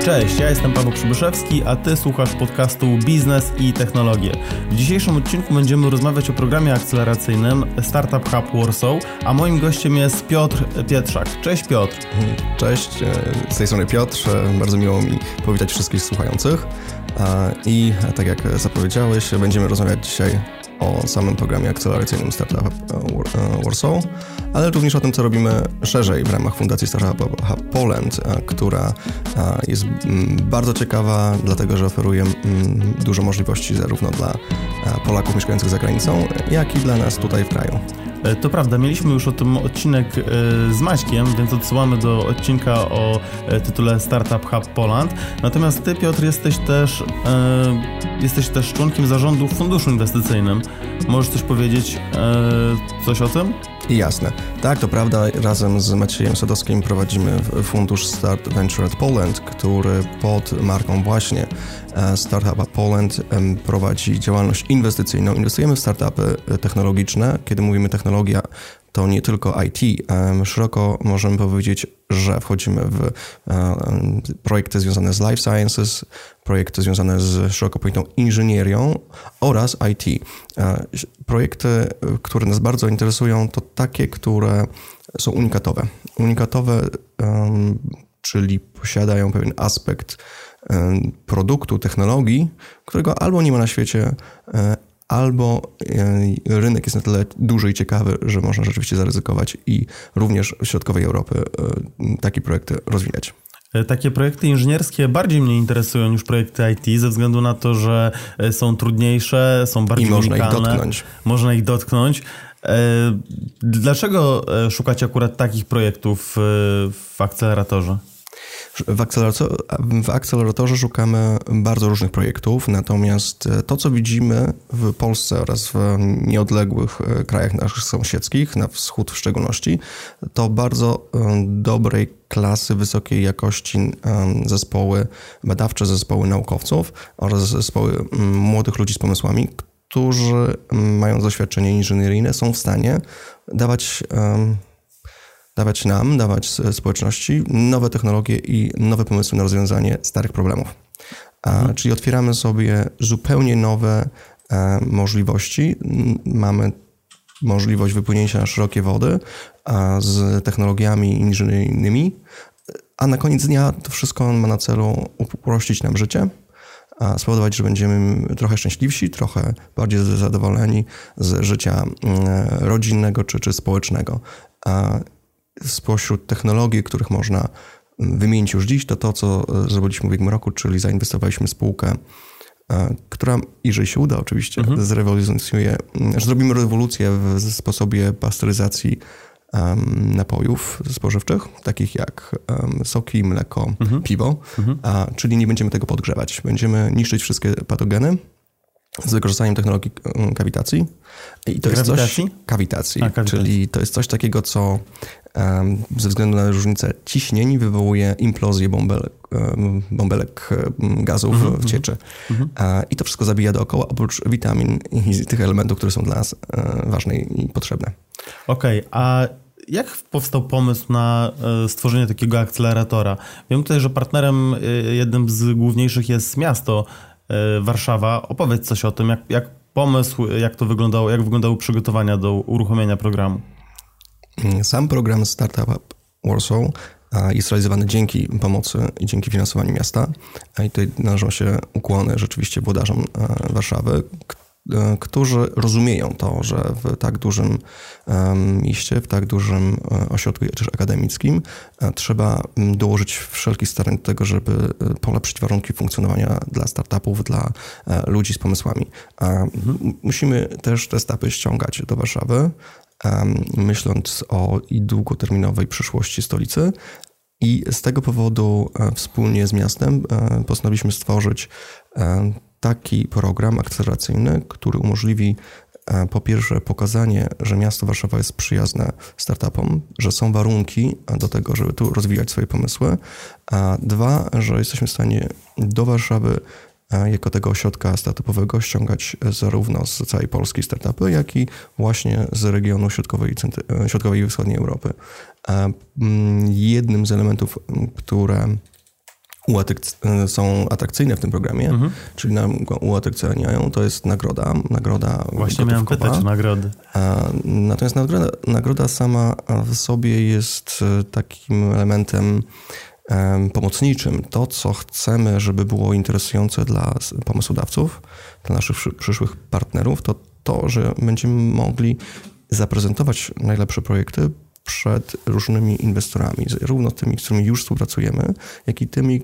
Cześć, ja jestem Paweł Przybyszewski, a Ty słuchasz podcastu Biznes i Technologie. W dzisiejszym odcinku będziemy rozmawiać o programie akceleracyjnym Startup Hub Warsaw, a moim gościem jest Piotr Pietrzak. Cześć Piotr. Cześć, z tej strony Piotr. Bardzo miło mi powitać wszystkich słuchających. I tak jak zapowiedziałeś, będziemy rozmawiać dzisiaj o samym programie akceleracyjnym Startup Warsaw, ale również o tym, co robimy szerzej w ramach Fundacji Startup Hub Poland, która jest bardzo ciekawa, dlatego że oferuje dużo możliwości zarówno dla Polaków mieszkających za granicą, jak i dla nas tutaj w kraju. To prawda, mieliśmy już o tym odcinek z Maćkiem, więc odsyłamy do odcinka o tytule Startup Hub Poland. Natomiast Ty, Piotr, jesteś też członkiem zarządu w funduszu inwestycyjnym. Możesz coś powiedzieć coś o tym? Jasne. Tak, to prawda. Razem z Maciejem Sadowskim prowadzimy fundusz Start Venture at Poland, który pod marką właśnie Startup Hub Poland prowadzi działalność inwestycyjną. Inwestujemy w startupy technologiczne. Kiedy mówimy technologia, to nie tylko IT. Szeroko możemy powiedzieć, że wchodzimy w projekty związane z life sciences, projekty związane z szeroko pojętą inżynierią oraz IT. Projekty, które nas bardzo interesują, to takie, które są unikatowe. Unikatowe, czyli posiadają pewien aspekt produktu, technologii, którego albo nie ma na świecie, albo rynek jest na tyle duży i ciekawy, że można rzeczywiście zaryzykować i również w środkowej Europy takie projekty rozwijać. Takie projekty inżynierskie bardziej mnie interesują niż projekty IT, ze względu na to, że są trudniejsze, są bardziej unikalne. Można ich dotknąć. Dlaczego szukacie akurat takich projektów w akceleratorze? W akceleratorze szukamy bardzo różnych projektów, natomiast to, co widzimy w Polsce oraz w nieodległych krajach naszych sąsiedzkich, na wschód w szczególności, to bardzo dobrej klasy, wysokiej jakości zespoły badawcze, zespoły naukowców oraz zespoły młodych ludzi z pomysłami, którzy mając doświadczenie inżynieryjne są w stanie dawać społeczności nowe technologie i nowe pomysły na rozwiązanie starych problemów. Czyli otwieramy sobie zupełnie nowe możliwości. Mamy możliwość wypłynięcia na szerokie wody z technologiami inżynieryjnymi, a na koniec dnia to wszystko ma na celu uprościć nam życie, spowodować, że będziemy trochę szczęśliwsi, trochę bardziej zadowoleni z życia rodzinnego czy społecznego. Spośród technologii, których można wymienić już dziś, to co zrobiliśmy w ubiegłym roku, czyli zainwestowaliśmy w spółkę, która, jeżeli się uda oczywiście, zrobimy rewolucję w sposobie pasteryzacji napojów spożywczych, takich jak soki, mleko, piwo, czyli nie będziemy tego podgrzewać. Będziemy niszczyć wszystkie patogeny z wykorzystaniem technologii kawitacji. I to kawitacji? Jest coś, kawitacji, czyli to jest coś takiego, co ze względu na różnicę ciśnień wywołuje implozję bąbelek gazów w cieczy. I to wszystko zabija dookoła, oprócz witamin i tych elementów, które są dla nas ważne i potrzebne. Okej, a jak powstał pomysł na stworzenie takiego akceleratora? Wiem tutaj, że partnerem jednym z główniejszych jest miasto Warszawa. Opowiedz coś o tym, jak pomysł, jak to wyglądało, jak wyglądały przygotowania do uruchomienia programu. Sam program Startup Hub Warsaw jest realizowany dzięki pomocy i dzięki finansowaniu miasta. I tutaj należą się ukłony rzeczywiście włodarzom Warszawy, którzy rozumieją to, że w tak dużym mieście, w tak dużym ośrodku też akademickim trzeba dołożyć wszelkich starań do tego, żeby polepszyć warunki funkcjonowania dla startupów, dla ludzi z pomysłami. Musimy też te startupy ściągać do Warszawy, myśląc o długoterminowej przyszłości stolicy. I z tego powodu wspólnie z miastem postanowiliśmy stworzyć taki program akceleracyjny, który umożliwi po pierwsze pokazanie, że miasto Warszawa jest przyjazne startupom, że są warunki do tego, żeby tu rozwijać swoje pomysły, a dwa, że jesteśmy w stanie do Warszawy jako tego ośrodka startupowego ściągać zarówno z całej Polski startupy, jak i właśnie z regionu środkowej i wschodniej Europy. Jednym z elementów, które są atrakcyjne w tym programie, czyli nam go uatrakcyjniają, to jest nagroda Właśnie miałem pytać o nagrody. Natomiast nagroda sama w sobie jest takim elementem pomocniczym. To, co chcemy, żeby było interesujące dla pomysłodawców, dla naszych przyszłych partnerów, to, że będziemy mogli zaprezentować najlepsze projekty przed różnymi inwestorami, zarówno tymi, z którymi już współpracujemy, jak i tymi,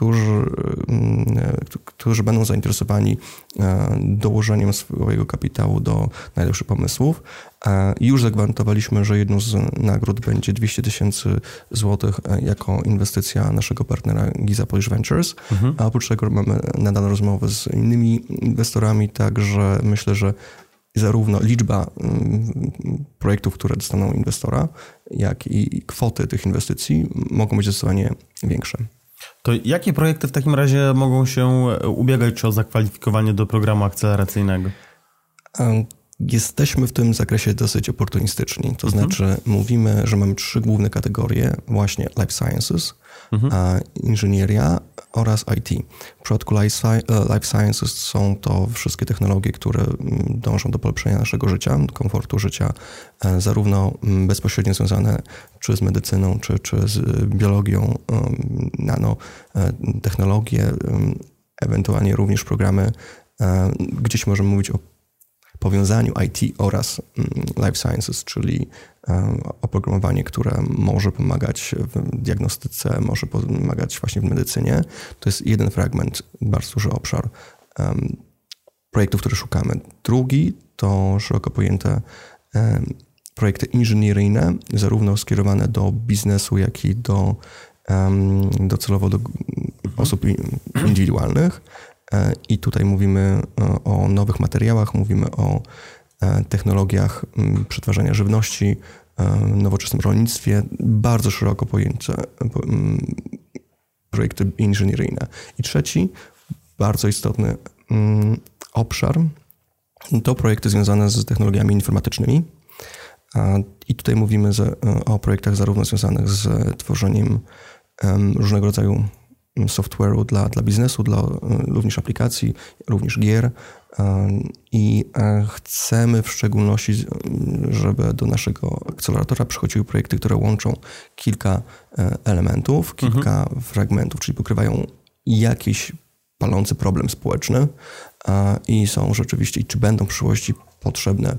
którzy będą zainteresowani dołożeniem swojego kapitału do najlepszych pomysłów. Już zagwarantowaliśmy, że jedną z nagród będzie 200 000 złotych jako inwestycja naszego partnera Giza Polish Ventures, a oprócz tego mamy nadal rozmowy z innymi inwestorami, także myślę, że zarówno liczba projektów, które dostaną inwestora, jak i kwoty tych inwestycji mogą być zdecydowanie większe. To jakie projekty w takim razie mogą się ubiegać o zakwalifikowanie do programu akceleracyjnego? Jesteśmy w tym zakresie dosyć oportunistyczni. To znaczy mówimy, że mamy 3 główne kategorie, właśnie life sciences, inżynieria oraz IT. W przypadku life sciences są to wszystkie technologie, które dążą do polepszenia naszego życia, komfortu życia, zarówno bezpośrednio związane czy z medycyną, czy z biologią, nanotechnologie, ewentualnie również programy, gdzieś możemy mówić o powiązaniu IT oraz life sciences, czyli oprogramowanie, które może pomagać w diagnostyce, może pomagać właśnie w medycynie. To jest jeden fragment, bardzo duży obszar projektów, które szukamy. Drugi to szeroko pojęte projekty inżynieryjne, zarówno skierowane do biznesu, jak i docelowo do osób indywidualnych. I tutaj mówimy o nowych materiałach, mówimy o technologiach przetwarzania żywności, nowoczesnym rolnictwie, bardzo szeroko pojęte projekty inżynieryjne. I trzeci, bardzo istotny obszar, to projekty związane z technologiami informatycznymi. I tutaj mówimy o projektach zarówno związanych z tworzeniem różnego rodzaju software'u dla biznesu, dla również aplikacji, również gier i chcemy w szczególności, żeby do naszego akceleratora przychodziły projekty, które łączą kilka elementów, kilka fragmentów, czyli pokrywają jakiś palący problem społeczny i są rzeczywiście, czy będą w przyszłości potrzebne,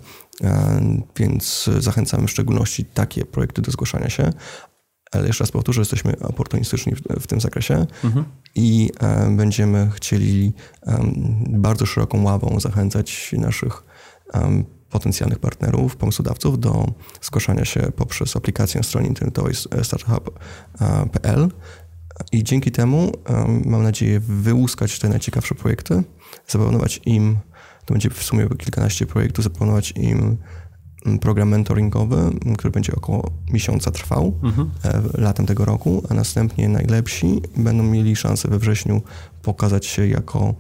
więc zachęcamy w szczególności takie projekty do zgłaszania się. Ale jeszcze raz powtórzę, jesteśmy oportunistyczni w tym zakresie i będziemy chcieli bardzo szeroką ławą zachęcać naszych potencjalnych partnerów, pomysłodawców do zgłaszania się poprzez aplikację na stronie internetowej startup.pl i dzięki temu mam nadzieję wyłuskać te najciekawsze projekty, zaproponować im, to będzie w sumie kilkanaście projektów, zaproponować im program mentoringowy, który będzie około miesiąca trwał latem tego roku, a następnie najlepsi będą mieli szansę we wrześniu pokazać się jako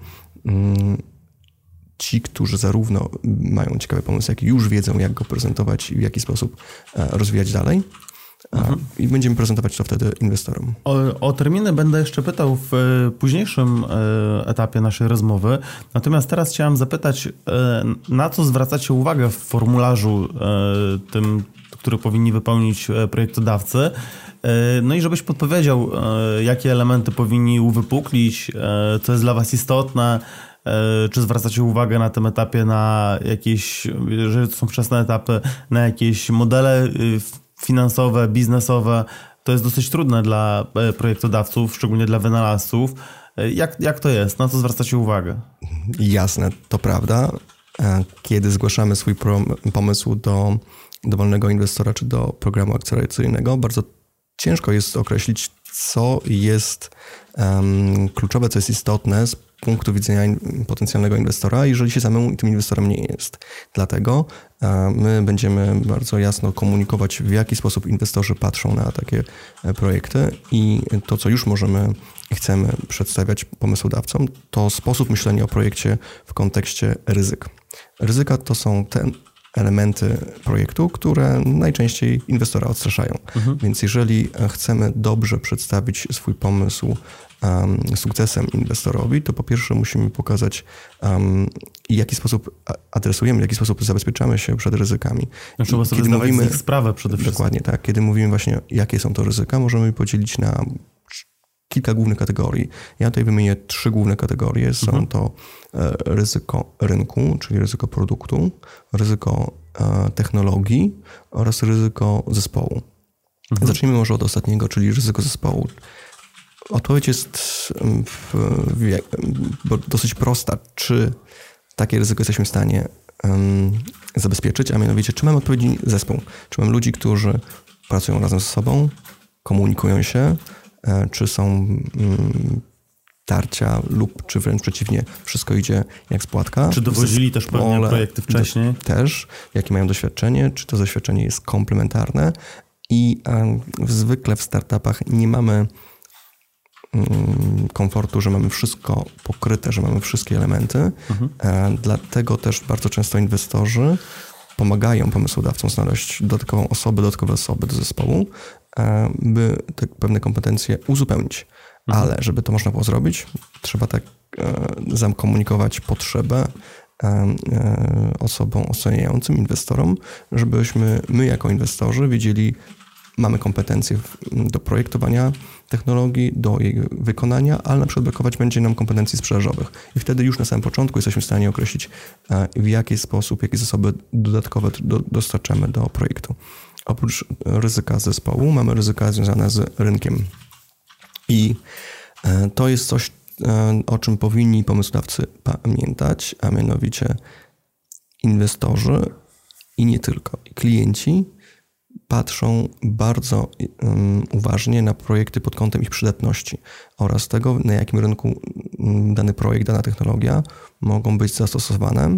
ci, którzy zarówno mają ciekawy pomysł, jak i już wiedzą, jak go prezentować i w jaki sposób rozwijać dalej. I będziemy prezentować to wtedy inwestorom. O terminy będę jeszcze pytał w późniejszym etapie naszej rozmowy. Natomiast teraz chciałem zapytać, na co zwracacie uwagę w formularzu tym, który powinni wypełnić projektodawcy. No i żebyś podpowiedział, jakie elementy powinni uwypuklić, co jest dla was istotne, czy zwracacie uwagę na tym etapie na jakieś, jeżeli to są wczesne etapy, na jakieś modele finansowe, biznesowe. To jest dosyć trudne dla projektodawców, szczególnie dla wynalazców. Jak to jest? Na co zwracacie uwagę? Jasne, to prawda. Kiedy zgłaszamy swój pomysł do dowolnego inwestora czy do programu akceleracyjnego, bardzo ciężko jest określić, co jest kluczowe, co jest istotne z punktu widzenia potencjalnego inwestora, jeżeli się samemu tym inwestorem nie jest. Dlatego my będziemy bardzo jasno komunikować, w jaki sposób inwestorzy patrzą na takie projekty i to, co już możemy i chcemy przedstawiać pomysłodawcom, to sposób myślenia o projekcie w kontekście ryzyk. Ryzyka to są te elementy projektu, które najczęściej inwestora odstraszają. Więc jeżeli chcemy dobrze przedstawić swój pomysł sukcesem inwestorowi, to po pierwsze musimy pokazać, w jaki sposób adresujemy, w jaki sposób zabezpieczamy się przed ryzykami. Trzeba sobie zdawać z nich sprawę przede wszystkim. Dokładnie tak. Kiedy mówimy właśnie, jakie są to ryzyka, możemy podzielić na kilka głównych kategorii. Ja tutaj wymienię 3 główne kategorie. Są to ryzyko rynku, czyli ryzyko produktu, ryzyko technologii oraz ryzyko zespołu. Zacznijmy może od ostatniego, czyli ryzyko zespołu. Odpowiedź jest dosyć prosta. Czy takie ryzyko jesteśmy w stanie zabezpieczyć, a mianowicie, czy mamy odpowiedni zespół? Czy mamy ludzi, którzy pracują razem ze sobą, komunikują się, czy są tarcia lub czy wręcz przeciwnie, wszystko idzie jak z płatka. Czy dowozili też pewnie projekty wcześniej? Też. Jakie mają doświadczenie, czy to doświadczenie jest komplementarne i zwykle w startupach nie mamy komfortu, że mamy wszystko pokryte, że mamy wszystkie elementy. Dlatego też bardzo często inwestorzy pomagają pomysłodawcom znaleźć dodatkowe osoby do zespołu, by te pewne kompetencje uzupełnić. Ale żeby to można było zrobić, trzeba tak zakomunikować potrzebę osobom oceniającym, inwestorom, żebyśmy my jako inwestorzy wiedzieli, mamy kompetencje do projektowania technologii, do jej wykonania, ale na przykład brakować będzie nam kompetencji sprzedażowych. I wtedy już na samym początku jesteśmy w stanie określić, w jaki sposób, jakie zasoby dodatkowe dostarczamy do projektu. Oprócz ryzyka zespołu mamy ryzyka związane z rynkiem. I to jest coś, o czym powinni pomysłodawcy pamiętać, a mianowicie inwestorzy i nie tylko, klienci patrzą bardzo uważnie na projekty pod kątem ich przydatności oraz tego, na jakim rynku dany projekt, dana technologia mogą być zastosowane.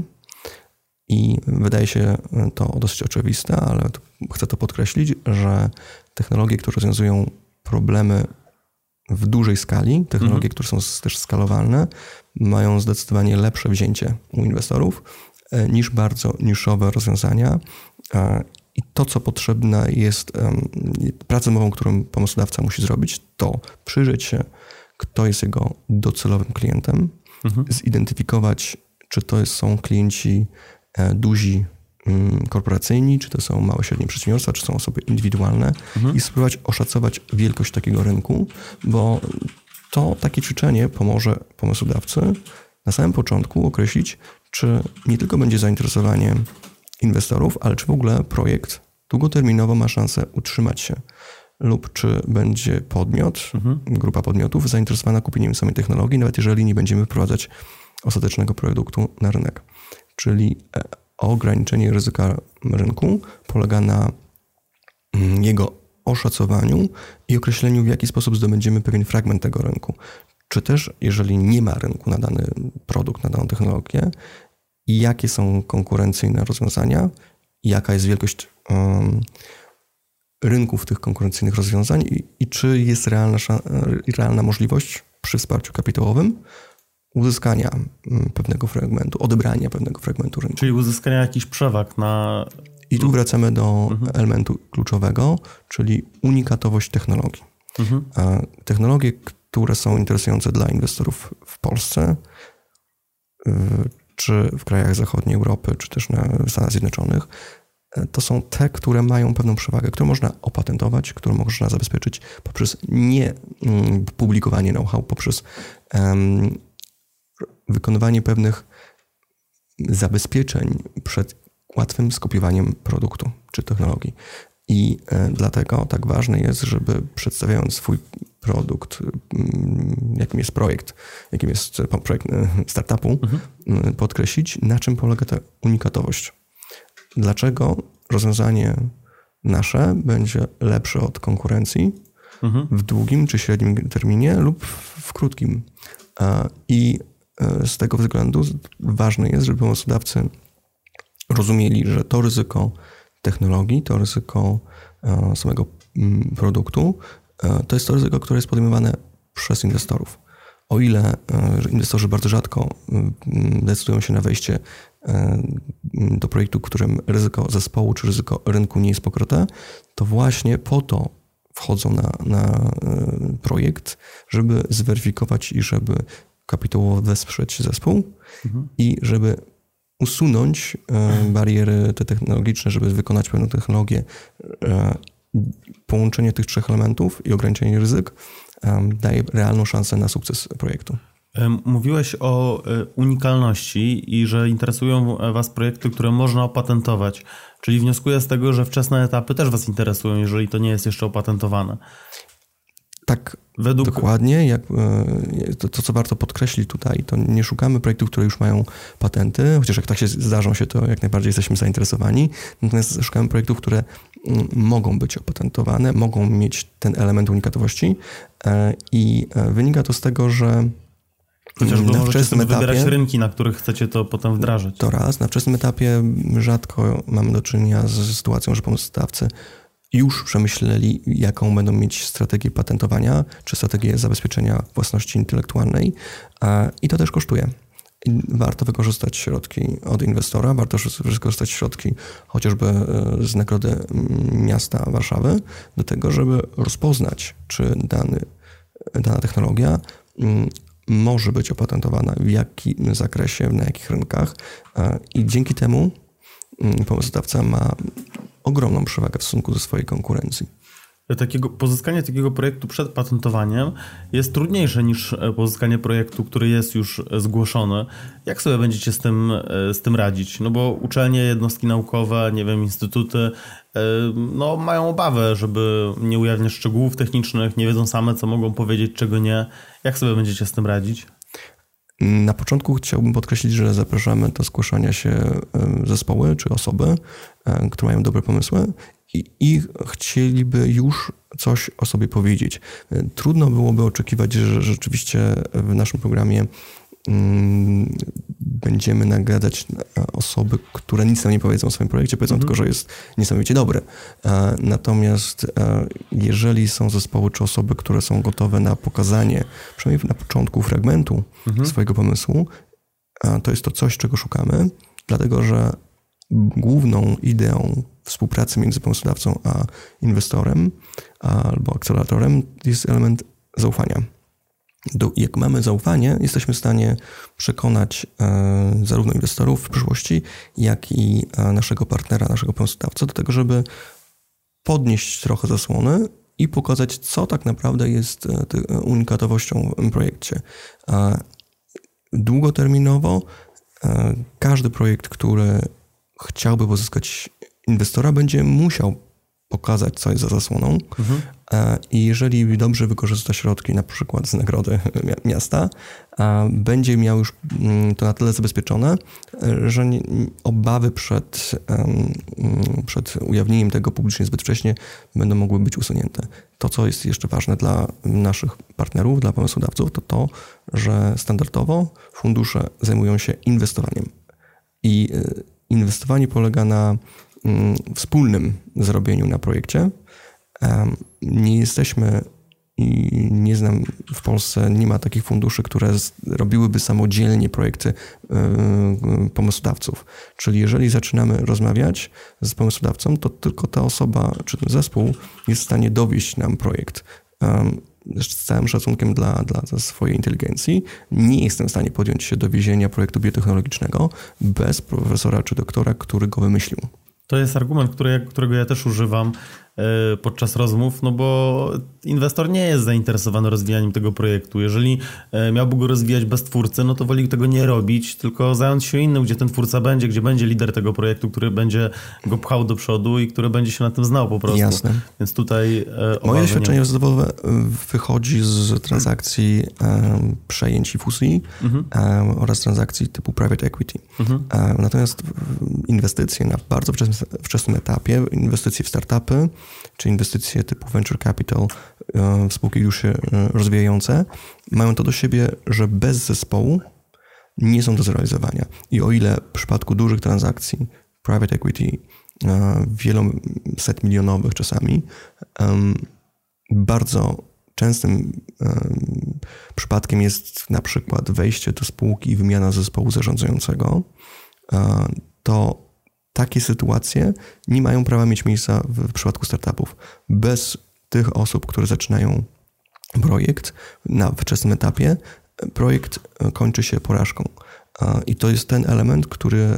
I wydaje się to dosyć oczywiste, ale chcę to podkreślić, że technologie, które rozwiązują problemy w dużej skali, technologie, które są też skalowalne, mają zdecydowanie lepsze wzięcie u inwestorów niż bardzo niszowe rozwiązania. I to, co potrzebne jest, pracę domową, którą pomysłodawca musi zrobić, to przyjrzeć się, kto jest jego docelowym klientem, zidentyfikować, czy to są klienci duzi, korporacyjni, czy to są małe, średnie przedsiębiorstwa, czy są osoby indywidualne i spróbować oszacować wielkość takiego rynku, bo to takie ćwiczenie pomoże pomysłodawcy na samym początku określić, czy nie tylko będzie zainteresowanie inwestorów, ale czy w ogóle projekt długoterminowo ma szansę utrzymać się lub czy będzie podmiot, grupa podmiotów zainteresowana kupieniem samej technologii, nawet jeżeli nie będziemy wprowadzać ostatecznego produktu na rynek. Czyli ograniczenie ryzyka rynku polega na jego oszacowaniu i określeniu, w jaki sposób zdobędziemy pewien fragment tego rynku. Czy też, jeżeli nie ma rynku na dany produkt, na daną technologię, jakie są konkurencyjne rozwiązania, jaka jest wielkość rynków tych konkurencyjnych rozwiązań i czy jest realna możliwość przy wsparciu kapitałowym uzyskania pewnego fragmentu, odebrania pewnego fragmentu rynku. Czyli uzyskania jakichś przewag na... I tu wracamy do elementu kluczowego, czyli unikatowość technologii. Technologie, które są interesujące dla inwestorów w Polsce, czy w krajach zachodniej Europy, czy też w Stanach Zjednoczonych, to są te, które mają pewną przewagę, które można opatentować, które można zabezpieczyć poprzez nie publikowanie know-how, poprzez wykonywanie pewnych zabezpieczeń przed łatwym skopiowaniem produktu czy technologii. I dlatego tak ważne jest, żeby przedstawiając swój produkt, jakim jest projekt startupu, podkreślić, na czym polega ta unikatowość. Dlaczego rozwiązanie nasze będzie lepsze od konkurencji w długim czy średnim terminie lub w krótkim. I z tego względu ważne jest, żeby pomysłodawcy rozumieli, że to ryzyko technologii, to ryzyko samego produktu, to jest to ryzyko, które jest podejmowane przez inwestorów. O ile inwestorzy bardzo rzadko decydują się na wejście do projektu, w którym ryzyko zespołu czy ryzyko rynku nie jest pokryte, to właśnie po to wchodzą na projekt, żeby zweryfikować i żeby kapitałowo wesprzeć zespół i żeby usunąć bariery te technologiczne, żeby wykonać pewną technologię. Połączenie tych trzech elementów i ograniczenie ryzyk daje realną szansę na sukces projektu. Mówiłeś o unikalności i że interesują Was projekty, które można opatentować. Czyli wnioskuję z tego, że wczesne etapy też Was interesują, jeżeli to nie jest jeszcze opatentowane. Tak, dokładnie. To, co warto podkreślić tutaj, to nie szukamy projektów, które już mają patenty, chociaż jak tak się zdarzą się, to jak najbardziej jesteśmy zainteresowani. Natomiast szukamy projektów, które mogą być opatentowane, mogą mieć ten element unikatowości i wynika to z tego, że chociażby na wczesnym etapie wybierać rynki, na których chcecie to potem wdrażać. To raz. Na wczesnym etapie rzadko mamy do czynienia z sytuacją, że pomysłodawcy już przemyśleli, jaką będą mieć strategię patentowania, czy strategię zabezpieczenia własności intelektualnej i to też kosztuje. Warto wykorzystać środki od inwestora, warto wykorzystać środki chociażby z nagrody miasta Warszawy do tego, żeby rozpoznać, czy dana technologia może być opatentowana, w jakim zakresie, na jakich rynkach i dzięki temu pomysłodawca ma ogromną przewagę w stosunku do swojej konkurencji. Pozyskanie takiego projektu przed patentowaniem jest trudniejsze niż pozyskanie projektu, który jest już zgłoszony. Jak sobie będziecie z tym radzić? No bo uczelnie, jednostki naukowe, nie wiem, instytuty mają obawę, żeby nie ujawniać szczegółów technicznych, nie wiedzą same, co mogą powiedzieć, czego nie. Jak sobie będziecie z tym radzić? Na początku chciałbym podkreślić, że zapraszamy do zgłaszania się zespoły czy osoby, które mają dobre pomysły i chcieliby już coś o sobie powiedzieć. Trudno byłoby oczekiwać, że rzeczywiście w naszym programie będziemy nagradzać osoby, które nic nam nie powiedzą o swoim projekcie, powiedzą tylko, że jest niesamowicie dobry. Natomiast jeżeli są zespoły czy osoby, które są gotowe na pokazanie, przynajmniej na początku fragmentu swojego pomysłu, to jest to coś, czego szukamy, dlatego że główną ideą współpracy między pomysłodawcą a inwestorem albo akceleratorem jest element zaufania. Jak mamy zaufanie, jesteśmy w stanie przekonać zarówno inwestorów w przyszłości, jak i naszego partnera, naszego pomysłodawcę do tego, żeby podnieść trochę zasłony i pokazać, co tak naprawdę jest unikatowością w projekcie. Długoterminowo każdy projekt, który chciałby pozyskać inwestora, będzie musiał pokazać, co jest za zasłoną. I jeżeli dobrze wykorzysta środki, na przykład z nagrody miasta, będzie miał już to na tyle zabezpieczone, że obawy przed ujawnieniem tego publicznie zbyt wcześnie będą mogły być usunięte. To, co jest jeszcze ważne dla naszych partnerów, dla pomysłodawców, to to, że standardowo fundusze zajmują się inwestowaniem. I inwestowanie polega na wspólnym zarobieniu na projekcie. Nie jesteśmy i nie znam w Polsce, nie ma takich funduszy, które robiłyby samodzielnie projekty pomysłodawców. Czyli jeżeli zaczynamy rozmawiać z pomysłodawcą, to tylko ta osoba czy ten zespół jest w stanie dowieść nam projekt. Z całym szacunkiem dla swojej inteligencji nie jestem w stanie podjąć się dowiezienia projektu biotechnologicznego bez profesora czy doktora, który go wymyślił. To jest argument, którego ja też używam podczas rozmów, no bo inwestor nie jest zainteresowany rozwijaniem tego projektu. Jeżeli miałby go rozwijać bez twórcy, no to woli tego nie robić, tylko zająć się innym, gdzie ten twórca będzie, gdzie będzie lider tego projektu, który będzie go pchał do przodu i który będzie się na tym znał po prostu. Jasne. Więc tutaj moje doświadczenie rozwojowe wychodzi z transakcji przejęć i fuzji oraz transakcji typu private equity. Natomiast inwestycje na bardzo wczesnym etapie, inwestycje w startupy, czy inwestycje typu venture capital w spółki już się rozwijające, mają to do siebie, że bez zespołu nie są do zrealizowania. I o ile w przypadku dużych transakcji private equity, wieloset milionowych czasami, bardzo częstym przypadkiem jest na przykład wejście do spółki i wymiana zespołu zarządzającego, to takie sytuacje nie mają prawa mieć miejsca w przypadku startupów. Bez tych osób, które zaczynają projekt na wczesnym etapie, projekt kończy się porażką. I to jest ten element,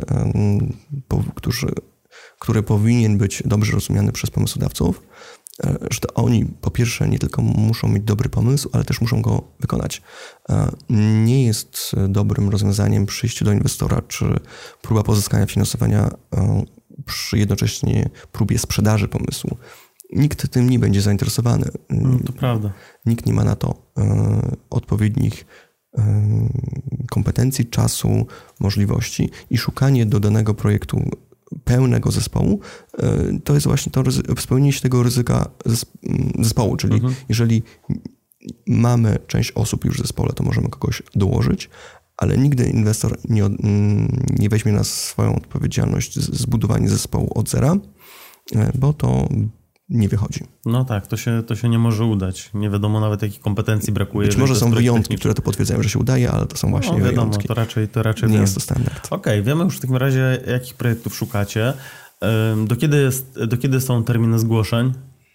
który powinien być dobrze rozumiany przez pomysłodawców, że to oni po pierwsze nie tylko muszą mieć dobry pomysł, ale też muszą go wykonać. Nie jest dobrym rozwiązaniem przyjście do inwestora czy próba pozyskania finansowania przy jednocześnie próbie sprzedaży pomysłu. Nikt tym nie będzie zainteresowany. To prawda. Nikt nie ma na to odpowiednich kompetencji, czasu, możliwości i szukanie do danego projektu pełnego zespołu, to jest właśnie to spełnienie się tego ryzyka zespołu, czyli jeżeli mamy część osób już w zespole, to możemy kogoś dołożyć, ale nigdy inwestor nie weźmie na swoją odpowiedzialność zbudowanie zespołu od zera, bo to nie wychodzi. No tak, to się nie może udać. Nie wiadomo nawet, jakich kompetencji brakuje. Być może są wyjątki, które to potwierdzają, że się udaje, ale to są właśnie wyjątki. To raczej nie jest to standard. Okej, wiemy już w takim razie, jakich projektów szukacie. Do kiedy są terminy zgłoszeń?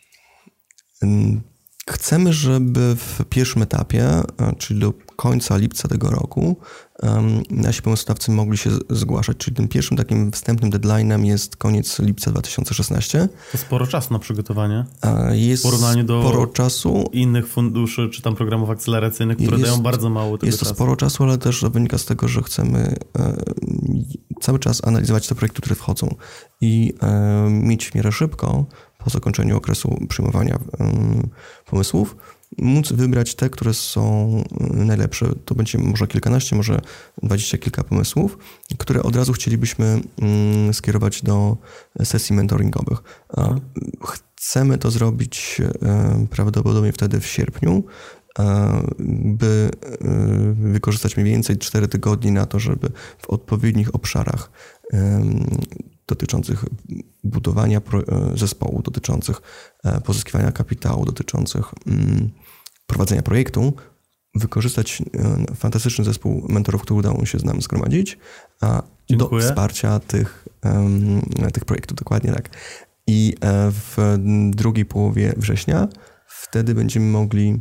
Chcemy, żeby w pierwszym etapie, czyli do końca lipca tego roku, nasi pomysłodawcy mogli się zgłaszać. Czyli tym pierwszym takim wstępnym deadline'em jest koniec lipca 2016. To sporo czasu na przygotowanie. Jest w porównaniu do sporo czasu. Innych funduszy czy tam programów akceleracyjnych, które dają bardzo mało tego czasu. Jest to sporo czasu, ale też wynika z tego, że chcemy cały czas analizować te projekty, które wchodzą i mieć w miarę szybko po zakończeniu okresu przyjmowania pomysłów, móc wybrać te, które są najlepsze. To będzie może kilkanaście, może 20 kilka pomysłów, które od razu chcielibyśmy skierować do sesji mentoringowych. Chcemy to zrobić prawdopodobnie wtedy w sierpniu, by wykorzystać mniej więcej 4 tygodnie na to, żeby w odpowiednich obszarach dotyczących budowania zespołu, dotyczących pozyskiwania kapitału, dotyczących prowadzenia projektu, wykorzystać fantastyczny zespół mentorów, który udało się z nami zgromadzić do wsparcia tych projektów. Dokładnie tak. I w drugiej połowie września wtedy będziemy mogli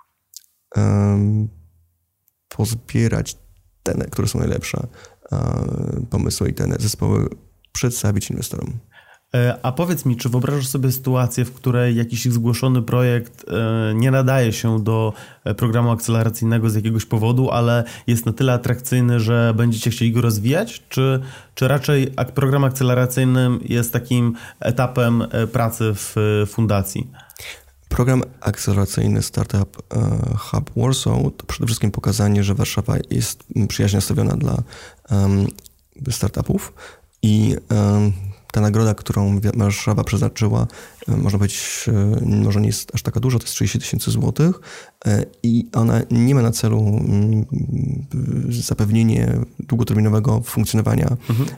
pozbierać te, które są najlepsze pomysły i te zespoły przedstawić inwestorom. A powiedz mi, czy wyobrażasz sobie sytuację, w której jakiś zgłoszony projekt nie nadaje się do programu akceleracyjnego z jakiegoś powodu, ale jest na tyle atrakcyjny, że będziecie chcieli go rozwijać? Czy raczej program akceleracyjny jest takim etapem pracy w fundacji? Program akceleracyjny Startup Hub Warsaw to przede wszystkim pokazanie, że Warszawa jest przyjaźnie nastawiona dla startupów i ta nagroda, którą Warszawa przeznaczyła, można powiedzieć, może nie jest aż taka duża, to jest 30 000 złotych i ona nie ma na celu zapewnienie długoterminowego funkcjonowania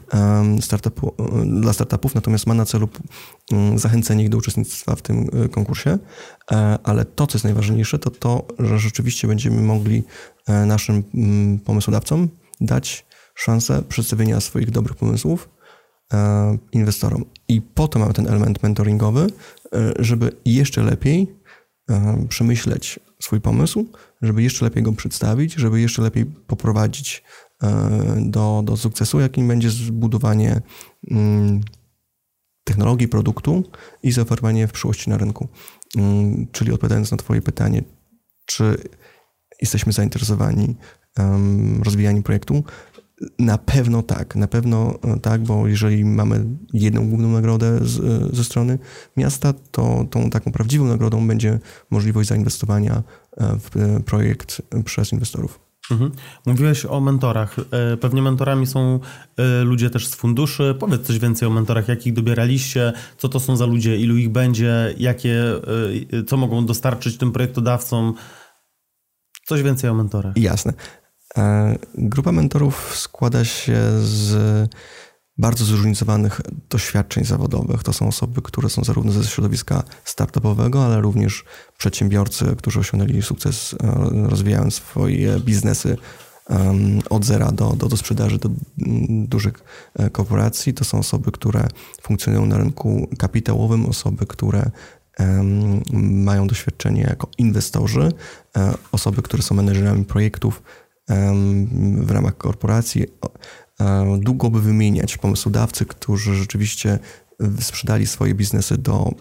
dla startupów, natomiast ma na celu zachęcenie ich do uczestnictwa w tym konkursie, ale to, co jest najważniejsze, to to, że rzeczywiście będziemy mogli naszym pomysłodawcom dać szansę przedstawienia swoich dobrych pomysłów inwestorom. I potem mamy ten element mentoringowy, żeby jeszcze lepiej przemyśleć swój pomysł, żeby jeszcze lepiej go przedstawić, żeby jeszcze lepiej poprowadzić do sukcesu, jakim będzie zbudowanie technologii, produktu i zaoferowanie w przyszłości na rynku. Czyli odpowiadając na twoje pytanie, czy jesteśmy zainteresowani rozwijaniem projektu, na pewno tak, bo jeżeli mamy jedną główną nagrodę ze strony miasta, to tą taką prawdziwą nagrodą będzie możliwość zainwestowania w projekt przez inwestorów. Mówiłeś o mentorach. Pewnie mentorami są ludzie też z funduszy. Powiedz coś więcej o mentorach. Jak ich dobieraliście? Co to są za ludzie? Ilu ich będzie? Co mogą dostarczyć tym projektodawcom? Coś więcej o mentorach. Jasne. Grupa mentorów składa się z bardzo zróżnicowanych doświadczeń zawodowych. To są osoby, które są zarówno ze środowiska startupowego, ale również przedsiębiorcy, którzy osiągnęli sukces, rozwijając swoje biznesy od zera do sprzedaży do dużych korporacji. To są osoby, które funkcjonują na rynku kapitałowym, osoby, które mają doświadczenie jako inwestorzy, osoby, które są menedżerami projektów w ramach korporacji. Długo by wymieniać pomysłodawcy, którzy rzeczywiście sprzedali swoje biznesy do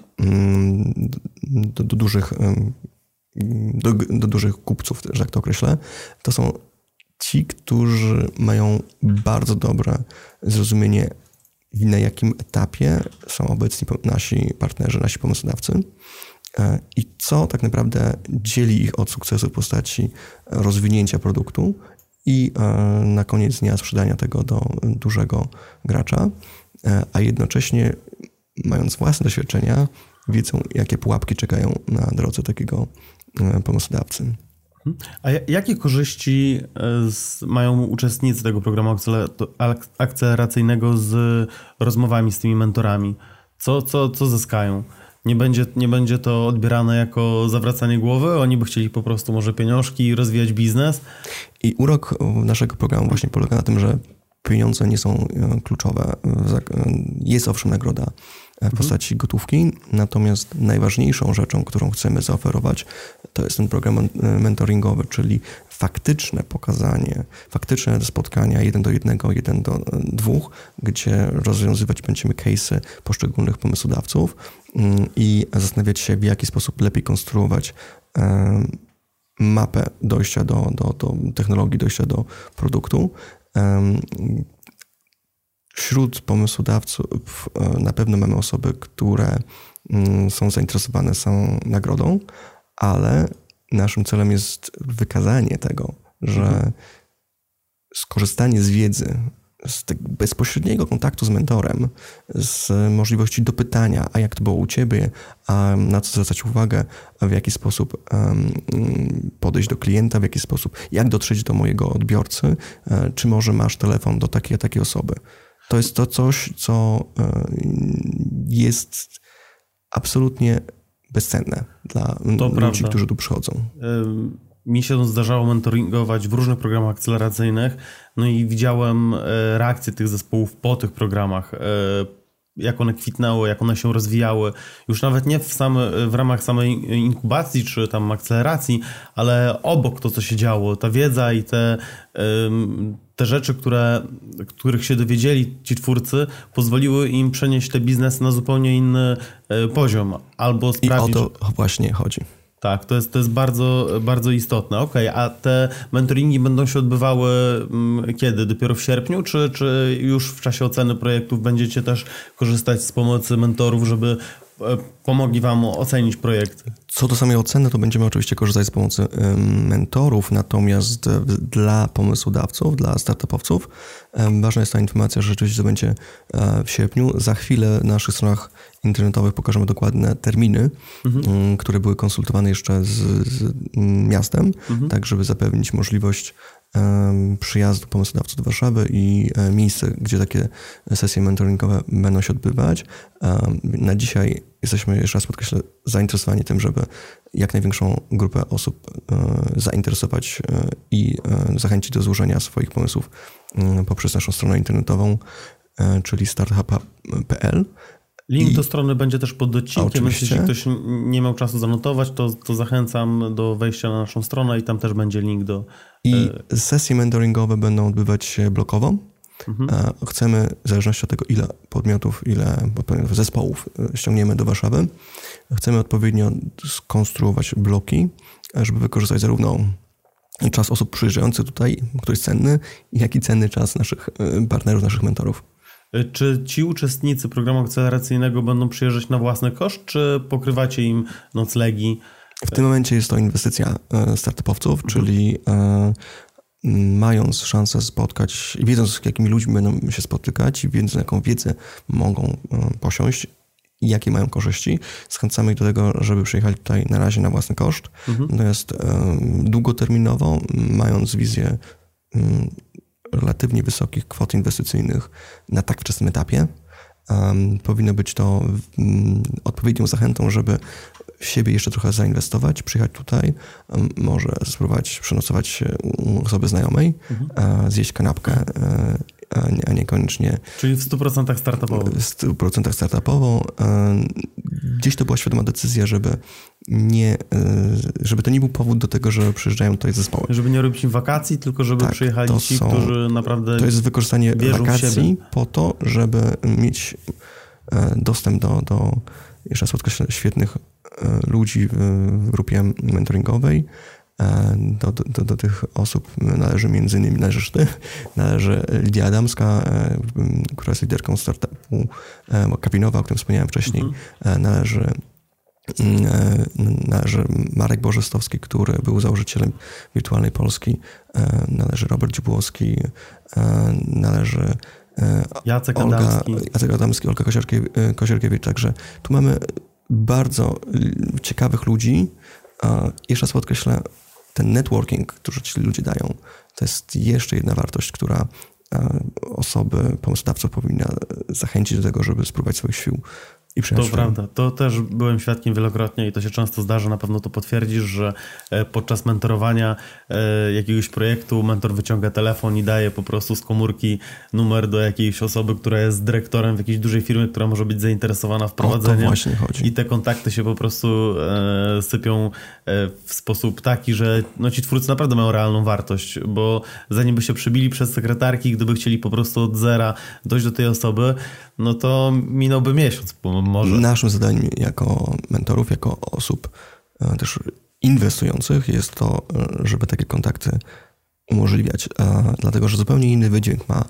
dużych kupców, że tak to określę. To są ci, którzy mają bardzo dobre zrozumienie, na jakim etapie są obecni nasi partnerzy, nasi pomysłodawcy i co tak naprawdę dzieli ich od sukcesu w postaci rozwinięcia produktu i na koniec dnia sprzedania tego do dużego gracza, a jednocześnie mając własne doświadczenia, wiedzą, jakie pułapki czekają na drodze takiego pomysłodawcy. A jakie korzyści mają uczestnicy tego programu akceleracyjnego z rozmowami z tymi mentorami? Co zyskają? Nie będzie to odbierane jako zawracanie głowy? Oni by chcieli po prostu może pieniążki i rozwijać biznes? I urok naszego programu właśnie polega na tym, że pieniądze nie są kluczowe. Jest owszem nagroda w postaci gotówki, natomiast najważniejszą rzeczą, którą chcemy zaoferować, to jest ten program mentoringowy, czyli faktyczne pokazanie, faktyczne spotkania 1 do 1, 1 do 2, gdzie rozwiązywać będziemy case'y poszczególnych pomysłodawców i zastanawiać się, w jaki sposób lepiej konstruować mapę dojścia do technologii, dojścia do produktu. Wśród pomysłodawców na pewno mamy osoby, które są zainteresowane samą nagrodą, ale naszym celem jest wykazanie tego, że skorzystanie z wiedzy, z bezpośredniego kontaktu z mentorem, z możliwości dopytania, a jak to było u ciebie, a na co zwracać uwagę, a w jaki sposób podejść do klienta, w jaki sposób, jak dotrzeć do mojego odbiorcy, czy może masz telefon do takiej a takiej osoby. To jest to coś, co jest absolutnie bezcenne dla ludzi, którzy tu przychodzą. Mi się zdarzało mentoringować w różnych programach akceleracyjnych, no i widziałem reakcję tych zespołów po tych programach, jak one kwitnęły, jak one się rozwijały. Już nawet nie w ramach samej inkubacji czy tam akceleracji, ale obok to, co się działo, ta wiedza i te rzeczy, których się dowiedzieli ci twórcy, pozwoliły im przenieść te biznesy na zupełnie inny poziom. Albo sprawić, i o to właśnie chodzi. Tak, to jest bardzo, bardzo istotne. Okej, a te mentoringi będą się odbywały kiedy? Dopiero w sierpniu? Czy już w czasie oceny projektów będziecie też korzystać z pomocy mentorów, żeby pomogli wam ocenić projekty? Co do samej oceny, to będziemy oczywiście korzystać z pomocy mentorów, natomiast dla pomysłodawców, dla startupowców ważna jest ta informacja, że rzeczywiście to będzie w sierpniu. Za chwilę na naszych stronach internetowych pokażemy dokładne terminy, które były konsultowane jeszcze z miastem, tak żeby zapewnić możliwość przyjazdu pomysłodawców do Warszawy i miejsce, gdzie takie sesje mentoringowe będą się odbywać. Na dzisiaj jesteśmy, jeszcze raz podkreślę, zainteresowani tym, żeby jak największą grupę osób zainteresować i zachęcić do złożenia swoich pomysłów poprzez naszą stronę internetową, czyli startup.pl. Link do strony będzie też pod odcinkiem, więc jeśli ktoś nie miał czasu zanotować, to zachęcam do wejścia na naszą stronę i tam też będzie link do... I sesje mentoringowe będą odbywać się blokowo. Chcemy, w zależności od tego, ile podmiotów, zespołów ściągniemy do Warszawy, chcemy odpowiednio skonstruować bloki, żeby wykorzystać zarówno czas osób przyjeżdżających tutaj, który jest cenny, jak i cenny czas naszych partnerów, naszych mentorów. Czy ci uczestnicy programu akceleracyjnego będą przyjeżdżać na własny koszt, czy pokrywacie im noclegi? W tym momencie jest to inwestycja startupowców, czyli mając szansę spotkać i wiedząc, z jakimi ludźmi będą się spotykać i wiedząc, jaką wiedzę mogą posiąść i jakie mają korzyści, zachęcamy ich do tego, żeby przyjechali tutaj na razie na własny koszt. Natomiast długoterminowo, mając wizję relatywnie wysokich kwot inwestycyjnych na tak wczesnym etapie, powinno być to odpowiednią zachętą, żeby w siebie jeszcze trochę zainwestować, przyjechać tutaj, może spróbować przenocować u osoby znajomej, zjeść kanapkę a niekoniecznie... Czyli w 100% startupowo. W 100% startupowo. Gdzieś to była świadoma decyzja, żeby to nie był powód do tego, że przyjeżdżają tutaj zespoły. Żeby nie robić im wakacji, tylko żeby przyjechali ci, którzy naprawdę to jest wykorzystanie wakacji po to, żeby mieć dostęp do jeszcze raz podkreślę, świetnych ludzi w grupie mentoringowej. Do tych osób należy między innymi należy Lidia Adamska, która jest liderką startupu Kapinowa, o którym wspomniałem wcześniej. Należy Marek Bożestowski, który był założycielem Wirtualnej Polski. Należy Robert Dziubłowski. Należy Jacek Adamski, Olga Koziergiewicz. Także tu mamy bardzo ciekawych ludzi. Jeszcze raz podkreślę, ten networking, który ci ludzie dają, to jest jeszcze jedna wartość, która osoby, pomysłodawców powinna zachęcić do tego, żeby spróbować swoich sił i przyjechać. To prawda. To też byłem świadkiem wielokrotnie i to się często zdarza, na pewno to potwierdzisz, że podczas mentorowania jakiegoś projektu mentor wyciąga telefon i daje po prostu z komórki numer do jakiejś osoby, która jest dyrektorem w jakiejś dużej firmie, która może być zainteresowana wprowadzeniem. O to właśnie chodzi. I te kontakty się po prostu sypią w sposób taki, że ci twórcy naprawdę mają realną wartość, bo zanim by się przybili przez sekretarki, gdyby chcieli po prostu od zera dojść do tej osoby, no to minąłby miesiąc, może. Naszym zadaniem jako mentorów, jako osób też inwestujących jest to, żeby takie kontakty umożliwiać. Dlatego, że zupełnie inny wydźwięk ma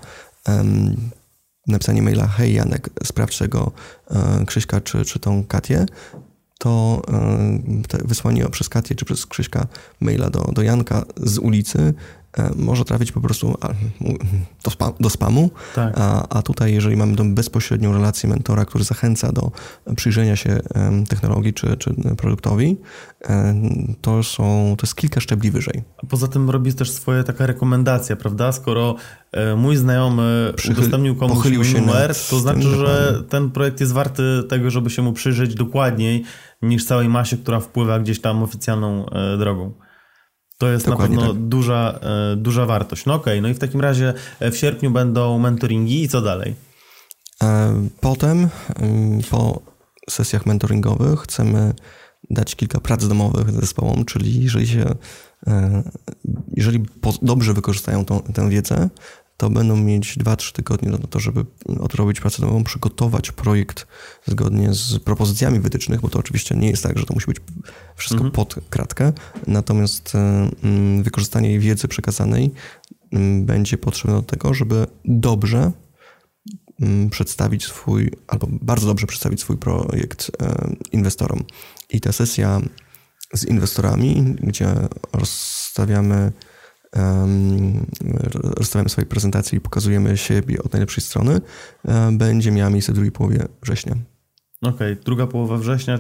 napisanie maila: hej Janek, sprawdź tego Krzyśka czy tą Katię. To wysłanie przez Katię czy przez Krzyśka maila do Janka z ulicy może trafić po prostu do spamu, tak. A tutaj jeżeli mamy tą bezpośrednią relację mentora, który zachęca do przyjrzenia się technologii czy produktowi, to jest kilka szczebli wyżej. A poza tym robi też swoje taka rekomendacja, prawda? Skoro mój znajomy udostępnił komuś numer, to znaczy, że ten projekt jest warty tego, żeby się mu przyjrzeć dokładniej niż całej masie, która wpływa gdzieś tam oficjalną drogą. To jest dokładnie na pewno duża wartość. No okej, no i w takim razie w sierpniu będą mentoringi i co dalej? Potem, po sesjach mentoringowych chcemy dać kilka prac domowych zespołom, czyli jeżeli dobrze wykorzystają tę wiedzę, to będą mieć 2-3 tygodnie na to, żeby odrobić pracę domową, przygotować projekt zgodnie z propozycjami wytycznych, bo to oczywiście nie jest tak, że to musi być wszystko pod kratkę, natomiast wykorzystanie wiedzy przekazanej będzie potrzebne do tego, żeby dobrze przedstawić albo bardzo dobrze przedstawić swój projekt inwestorom. I ta sesja z inwestorami, gdzie rozstawiamy swoje prezentacje i pokazujemy siebie od najlepszej strony, będzie miała miejsce w drugiej połowie września. Okej, druga połowa września,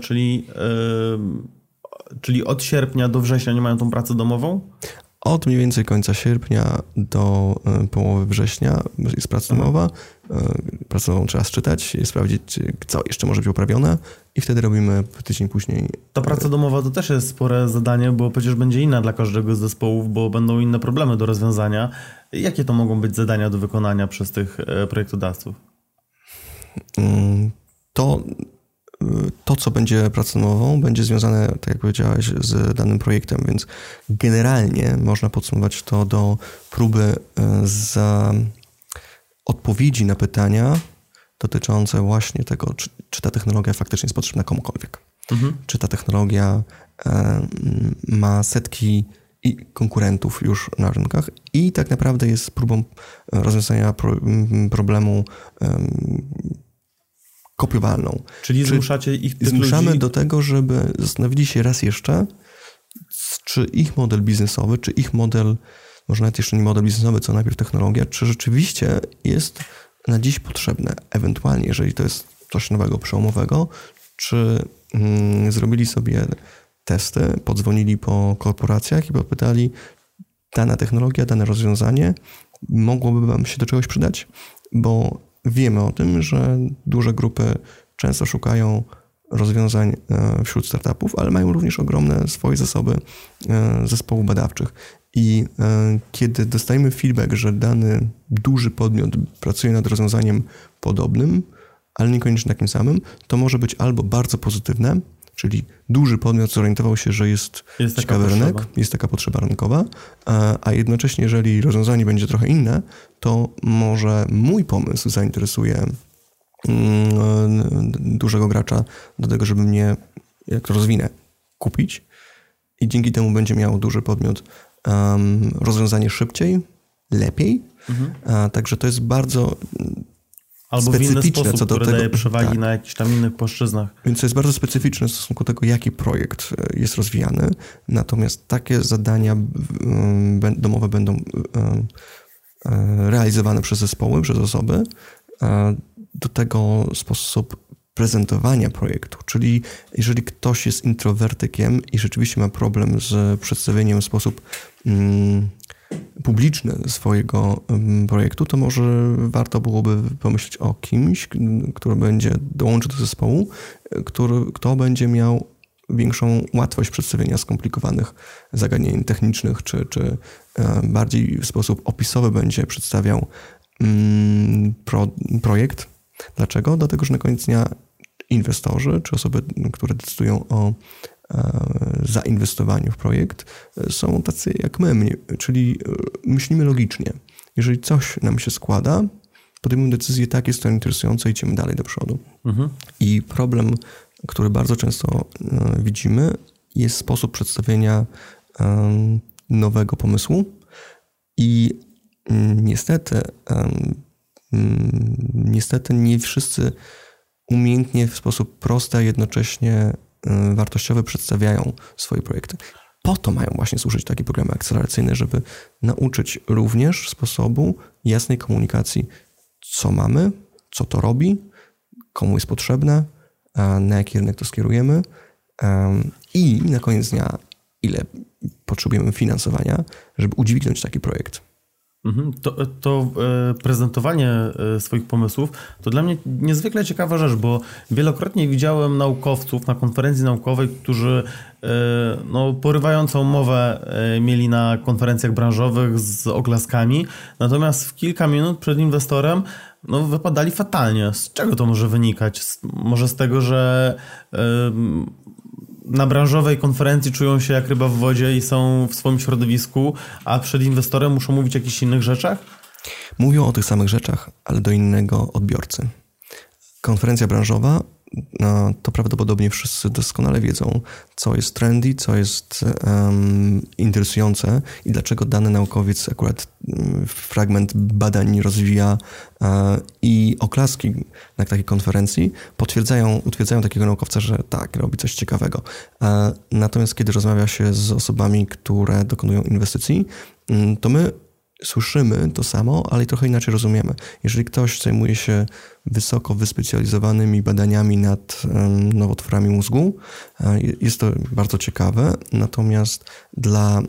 czyli od sierpnia do września nie mają tą pracę domową? Od mniej więcej końca sierpnia do połowy września jest praca domowa. Pracę domową trzeba czytać, sprawdzić, co jeszcze może być poprawione i wtedy robimy tydzień później. Ta praca domowa to też jest spore zadanie, bo przecież będzie inna dla każdego z zespołów, bo będą inne problemy do rozwiązania. Jakie to mogą być zadania do wykonania przez tych projektodawców? To, co będzie pracą domową, będzie związane, tak jak powiedziałeś, z danym projektem, więc generalnie można podsumować to do próby odpowiedzi na pytania dotyczące właśnie tego, czy ta technologia faktycznie jest potrzebna komukolwiek. Czy ta technologia ma setki konkurentów już na rynkach i tak naprawdę jest próbą rozwiązania problemu kopiowalną. Czyli zmuszacie zmuszamy ludzi do tego, żeby zastanowili się raz jeszcze, czy ich model biznesowy, czy ich model, może nawet jeszcze nie model biznesowy, co najpierw technologia, czy rzeczywiście jest na dziś potrzebne. Ewentualnie, jeżeli to jest coś nowego, przełomowego, czy zrobili sobie testy, podzwonili po korporacjach i podpytali, dana technologia, dane rozwiązanie mogłoby wam się do czegoś przydać, bo wiemy o tym, że duże grupy często szukają rozwiązań wśród startupów, ale mają również ogromne swoje zasoby zespołów badawczych I kiedy dostajemy feedback, że dany duży podmiot pracuje nad rozwiązaniem podobnym, ale niekoniecznie takim samym, to może być albo bardzo pozytywne, czyli duży podmiot zorientował się, że jest ciekawy rynek, jest taka potrzeba rynkowa, a jednocześnie jeżeli rozwiązanie będzie trochę inne, to może mój pomysł zainteresuje dużego gracza do tego, żeby mnie, jak to rozwinę, kupić i dzięki temu będzie miał duży podmiot rozwiązanie szybciej, lepiej. Także to jest bardzo albo w inny sposób, co do który tego, daje przewagi na jakichś tam innych płaszczyznach. Więc to jest bardzo specyficzne w stosunku do tego, jaki projekt jest rozwijany. Natomiast takie zadania domowe będą realizowane przez zespoły, przez osoby. Do tego sposób prezentowania projektu, czyli jeżeli ktoś jest introwertykiem i rzeczywiście ma problem z przedstawieniem w sposób publiczny swojego projektu, to może warto byłoby pomyśleć o kimś, kto dołączy do zespołu, kto będzie miał większą łatwość przedstawienia skomplikowanych zagadnień technicznych, czy bardziej w sposób opisowy będzie przedstawiał projekt. Dlaczego? Dlatego, że na koniec dnia inwestorzy, czy osoby, które decydują o zainwestowaniu w projekt, są tacy jak my, czyli myślimy logicznie. Jeżeli coś nam się składa, podejmujemy decyzję, tak, jest to interesujące, idziemy dalej do przodu. I problem, który bardzo często widzimy, jest sposób przedstawienia nowego pomysłu i niestety nie wszyscy umiejętnie w sposób prosty, a jednocześnie wartościowy przedstawiają swoje projekty. Po to mają właśnie służyć takie programy akceleracyjne, żeby nauczyć również sposobu jasnej komunikacji, co mamy, co to robi, komu jest potrzebne, na jaki rynek to skierujemy i na koniec dnia, ile potrzebujemy finansowania, żeby udźwignąć taki projekt. To prezentowanie swoich pomysłów to dla mnie niezwykle ciekawa rzecz, bo wielokrotnie widziałem naukowców na konferencji naukowej, którzy porywającą mowę mieli na konferencjach branżowych z oklaskami, natomiast w kilka minut przed inwestorem wypadali fatalnie. Z czego to może wynikać? Może z tego, że na branżowej konferencji czują się jak ryba w wodzie i są w swoim środowisku, a przed inwestorem muszą mówić o jakichś innych rzeczach? Mówią o tych samych rzeczach, ale do innego odbiorcy. Konferencja branżowa, to prawdopodobnie wszyscy doskonale wiedzą, co jest trendy, co jest interesujące i dlaczego dany naukowiec akurat fragment badań rozwija i oklaski na takiej konferencji utwierdzają takiego naukowca, że tak, robi coś ciekawego. Natomiast kiedy rozmawia się z osobami, które dokonują inwestycji, to my słyszymy to samo, ale trochę inaczej rozumiemy. Jeżeli ktoś zajmuje się wysoko wyspecjalizowanymi badaniami nad nowotworami mózgu, jest to bardzo ciekawe, natomiast dla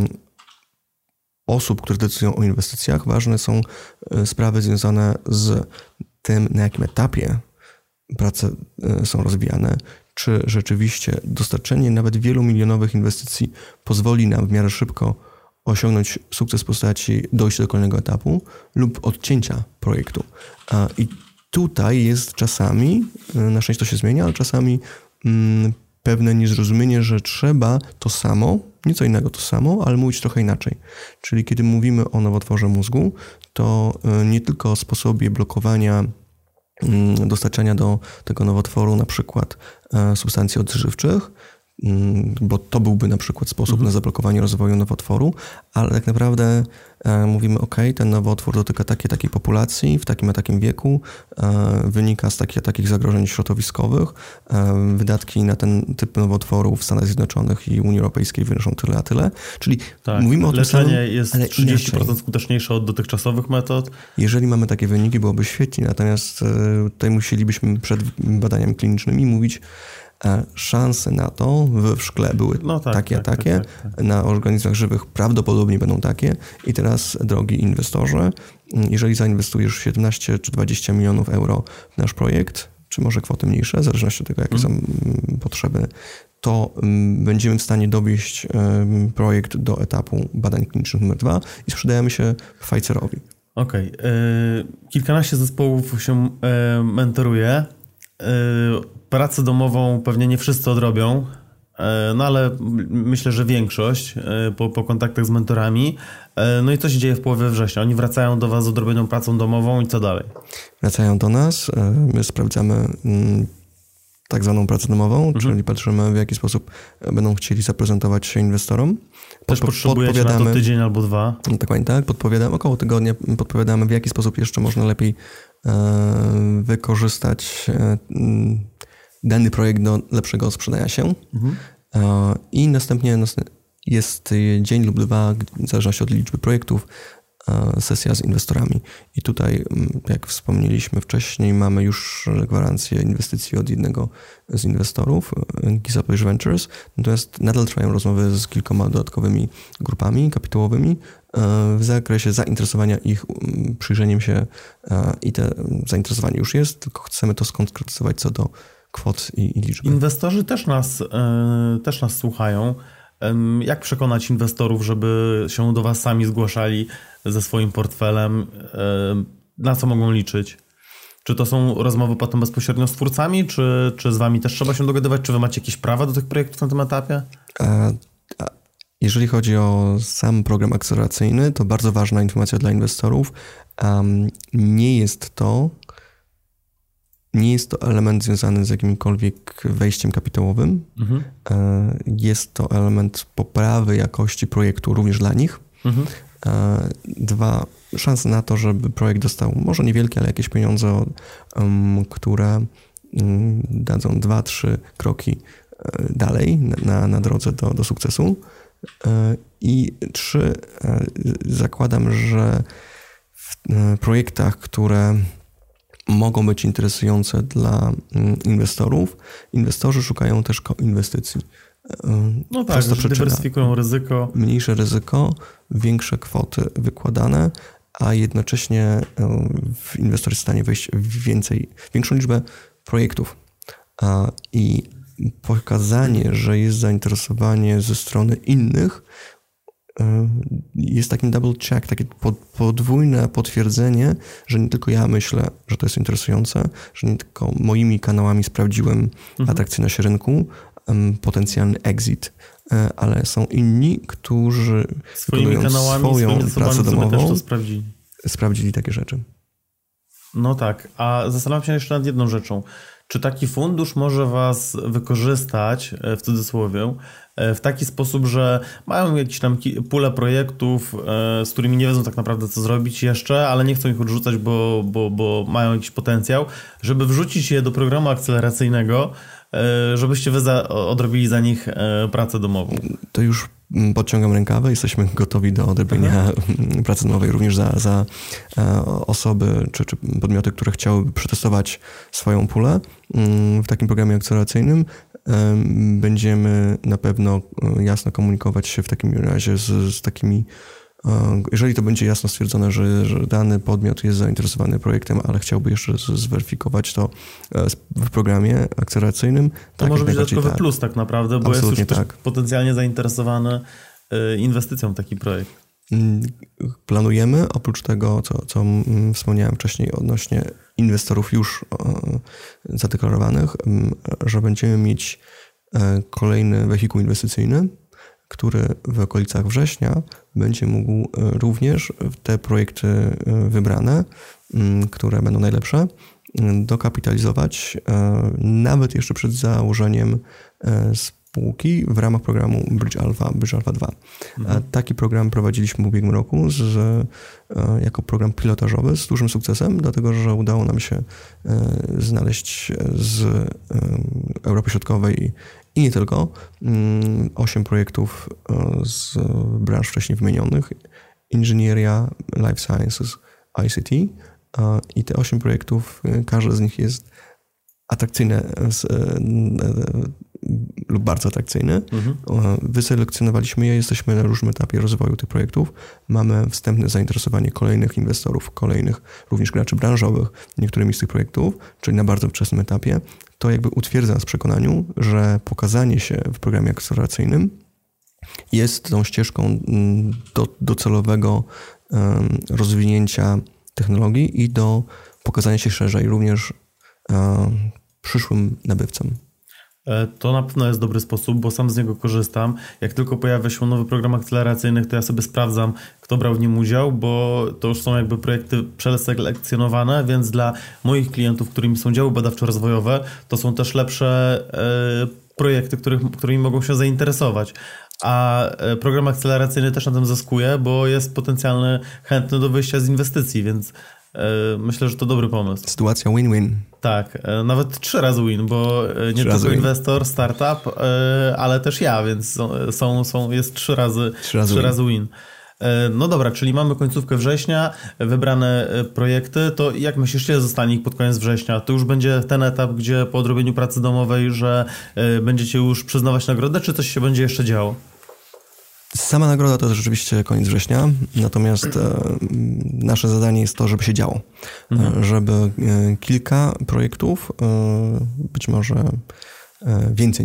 osób, które decydują o inwestycjach, ważne są sprawy związane z tym, na jakim etapie prace są rozwijane, czy rzeczywiście dostarczenie nawet wielomilionowych inwestycji pozwoli nam w miarę szybko osiągnąć sukces w postaci dojścia do kolejnego etapu lub odcięcia projektu. I tutaj jest czasami, na szczęście to się zmienia, ale czasami pewne niezrozumienie, że trzeba to samo, nieco innego to samo, ale mówić trochę inaczej. Czyli kiedy mówimy o nowotworze mózgu, to nie tylko o sposobie blokowania dostarczania do tego nowotworu na przykład substancji odżywczych, bo to byłby na przykład sposób na zablokowanie rozwoju nowotworu, ale tak naprawdę mówimy, ten nowotwór dotyka takiej populacji w takim a takim wieku, wynika z takich zagrożeń środowiskowych, wydatki na ten typ nowotworu w Stanach Zjednoczonych i Unii Europejskiej wynoszą tyle a tyle, czyli mówimy o tym samym, leczenie jest 30% skuteczniejsze od dotychczasowych metod. Jeżeli mamy takie wyniki, byłoby świetnie, natomiast tutaj musielibyśmy przed badaniami klinicznymi mówić, szanse na to w szkle były takie. Na organizmach żywych prawdopodobnie będą takie. I teraz, drogi inwestorze, jeżeli zainwestujesz 17 czy 20 milionów euro w nasz projekt, czy może kwoty mniejsze, w zależności od tego, jakie są potrzeby, to będziemy w stanie dowieść projekt do etapu badań klinicznych numer 2 i sprzedajemy się Pfizerowi. Okej. Kilkanaście zespołów się mentoruje. Pracę domową pewnie nie wszyscy odrobią, no ale myślę, że większość po kontaktach z mentorami. No i co się dzieje w połowie września? Oni wracają do was z odrobioną pracą domową i co dalej? Wracają do nas, my sprawdzamy tak zwaną pracę domową, czyli patrzymy, w jaki sposób będą chcieli zaprezentować się inwestorom. Też potrzebujecie na to tydzień albo 2? Dokładnie tak, podpowiadamy, około tygodnia podpowiadamy, w jaki sposób jeszcze można lepiej wykorzystać dany projekt do lepszego sprzedania się. I następnie jest dzień lub 2, w zależności od liczby projektów, sesja z inwestorami. I tutaj, jak wspomnieliśmy wcześniej, mamy już gwarancję inwestycji od jednego z inwestorów, Giza-Polish Ventures, natomiast nadal trwają rozmowy z kilkoma dodatkowymi grupami kapitałowymi w zakresie zainteresowania ich przyjrzeniem się i te zainteresowanie już jest, tylko chcemy to skonkretyzować co do kwot i liczby. Inwestorzy też nas słuchają. Jak przekonać inwestorów, żeby się do was sami zgłaszali ze swoim portfelem? Na co mogą liczyć? Czy to są rozmowy potem bezpośrednio z twórcami, czy z wami też trzeba się dogadywać? Czy wy macie jakieś prawa do tych projektów na tym etapie? Jeżeli chodzi o sam program akceleracyjny, to bardzo ważna informacja dla inwestorów. Nie jest to element związany z jakimkolwiek wejściem kapitałowym. Jest to element poprawy jakości projektu również dla nich. 2, szanse na to, żeby projekt dostał może niewielkie, ale jakieś pieniądze, które dadzą 2-3 kroki dalej na drodze do sukcesu. I 3, zakładam, że w projektach, które mogą być interesujące dla inwestorów, inwestorzy szukają też koinwestycji. No tak, dywersyfikują ryzyko. Mniejsze ryzyko, większe kwoty wykładane, a jednocześnie inwestor jest w stanie wejść w większą liczbę projektów. I pokazanie, że jest zainteresowanie ze strony innych, jest takim double check, takie podwójne potwierdzenie, że nie tylko ja myślę, że to jest interesujące, że nie tylko moimi kanałami sprawdziłem atrakcyjność rynku, potencjalny exit, ale są inni, którzy swoimi kanałami, swoją pracę domową też to sprawdzili takie rzeczy. No tak, a zastanawiam się jeszcze nad jedną rzeczą. Czy taki fundusz może was wykorzystać, w cudzysłowie, w taki sposób, że mają jakieś tam pulę projektów, z którymi nie wiedzą tak naprawdę co zrobić jeszcze, ale nie chcą ich odrzucać, bo mają jakiś potencjał, żeby wrzucić je do programu akceleracyjnego, żebyście wy odrobili za nich pracę domową? To już podciągam rękawy, jesteśmy gotowi do odrobienia pracy domowej również za osoby czy podmioty, które chciałyby przetestować swoją pulę w takim programie akceleracyjnym. Będziemy na pewno jasno komunikować się w takim razie z takimi, jeżeli to będzie jasno stwierdzone, że dany podmiot jest zainteresowany projektem, ale chciałby jeszcze zweryfikować to w programie akceleracyjnym. To może być dodatkowy plus tak naprawdę, bo absolutnie jest już ktoś potencjalnie zainteresowany inwestycją w taki projekt. Planujemy, oprócz tego, co wspomniałem wcześniej odnośnie inwestorów już zadeklarowanych, że będziemy mieć kolejny wehikuł inwestycyjny, który w okolicach września będzie mógł również te projekty wybrane, które będą najlepsze, dokapitalizować nawet jeszcze przed założeniem spółki w ramach programu Bridge Alpha 2. Taki program prowadziliśmy w ubiegłym roku jako program pilotażowy z dużym sukcesem, dlatego że udało nam się znaleźć z Europy Środkowej i nie tylko 8 projektów z branż wcześniej wymienionych: inżynieria, life sciences, ICT, i te 8 projektów, każdy z nich jest atrakcyjne lub bardzo atrakcyjny. Wyselekcjonowaliśmy je, jesteśmy na różnym etapie rozwoju tych projektów. Mamy wstępne zainteresowanie kolejnych inwestorów, kolejnych również graczy branżowych niektórymi z tych projektów, czyli na bardzo wczesnym etapie. To jakby utwierdza nas w przekonaniu, że pokazanie się w programie akceleracyjnym jest tą ścieżką do docelowego rozwinięcia technologii i do pokazania się szerzej również przyszłym nabywcom. To na pewno jest dobry sposób, bo sam z niego korzystam. Jak tylko pojawia się nowy program akceleracyjny, to ja sobie sprawdzam, kto brał w nim udział, bo to już są jakby projekty przeselekcjonowane, więc dla moich klientów, którymi są działy badawczo-rozwojowe, to są też lepsze projekty, którymi mogą się zainteresować. A program akceleracyjny też na tym zyskuje, bo jest potencjalny chętny do wyjścia z inwestycji, więc myślę, że to dobry pomysł. Sytuacja win-win. Tak, nawet 3 razy win, bo nie tylko inwestor, startup, ale też ja, więc jest 3 razy win. No dobra, czyli mamy końcówkę września, wybrane projekty, to jak myślisz, ile zostanie ich pod koniec września? To już będzie ten etap, gdzie po odrobieniu pracy domowej, że będziecie już przyznawać nagrodę, czy coś się będzie jeszcze działo? Sama nagroda to rzeczywiście koniec września, natomiast nasze zadanie jest to, żeby się działo. Żeby kilka projektów, być może więcej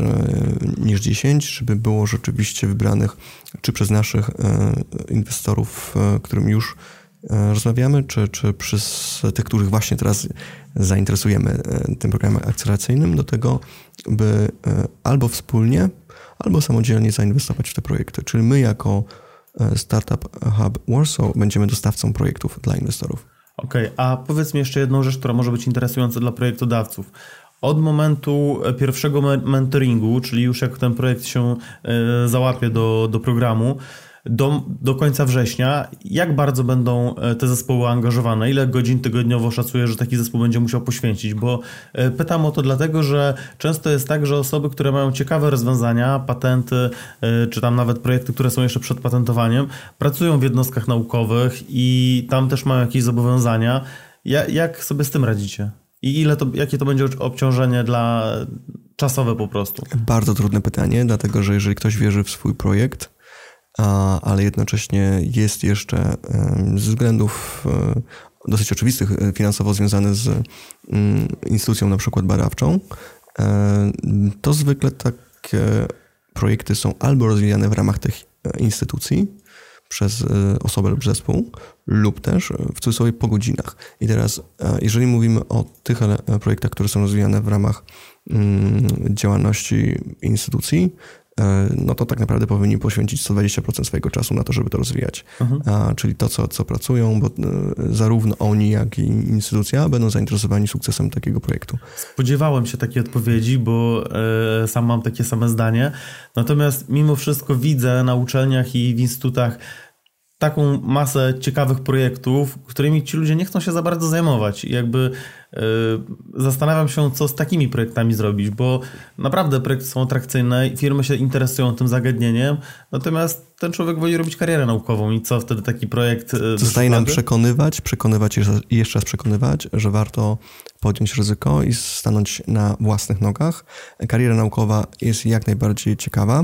niż 10, żeby było rzeczywiście wybranych czy przez naszych inwestorów, którym już rozmawiamy, czy przez tych, których właśnie teraz zainteresujemy tym programem akceleracyjnym, do tego, by albo wspólnie, albo samodzielnie zainwestować w te projekty. Czyli my jako Startup Hub Warsaw będziemy dostawcą projektów dla inwestorów. Okej, a powiedz mi jeszcze jedną rzecz, która może być interesująca dla projektodawców. Od momentu pierwszego mentoringu, czyli już jak ten projekt się załapie do programu, do końca września, jak bardzo będą te zespoły angażowane? Ile godzin tygodniowo szacujesz, że taki zespół będzie musiał poświęcić? Bo pytam o to dlatego, że często jest tak, że osoby, które mają ciekawe rozwiązania, patenty, czy tam nawet projekty, które są jeszcze przed patentowaniem, pracują w jednostkach naukowych i tam też mają jakieś zobowiązania. Jak sobie z tym radzicie? I jakie to będzie obciążenie czasowe po prostu? Bardzo trudne pytanie, dlatego że jeżeli ktoś wierzy w swój projekt, ale jednocześnie jest jeszcze ze względów dosyć oczywistych finansowo związany z instytucją na przykład badawczą, to zwykle takie projekty są albo rozwijane w ramach tych instytucji przez osobę lub zespół, lub też w cudzysłowie po godzinach. I teraz, jeżeli mówimy o tych projektach, które są rozwijane w ramach działalności instytucji, no to tak naprawdę powinni poświęcić 120% swojego czasu na to, żeby to rozwijać. Czyli to, co pracują, bo zarówno oni, jak i instytucja będą zainteresowani sukcesem takiego projektu. Spodziewałem się takiej odpowiedzi, bo sam mam takie same zdanie. Natomiast mimo wszystko widzę na uczelniach i w instytutach taką masę ciekawych projektów, którymi ci ludzie nie chcą się za bardzo zajmować. I jakby zastanawiam się, co z takimi projektami zrobić, bo naprawdę projekty są atrakcyjne i firmy się interesują tym zagadnieniem, natomiast ten człowiek woli robić karierę naukową i co wtedy taki projekt... Zostaje nam przekonywać i jeszcze raz przekonywać, że warto podjąć ryzyko i stanąć na własnych nogach. Kariera naukowa jest jak najbardziej ciekawa.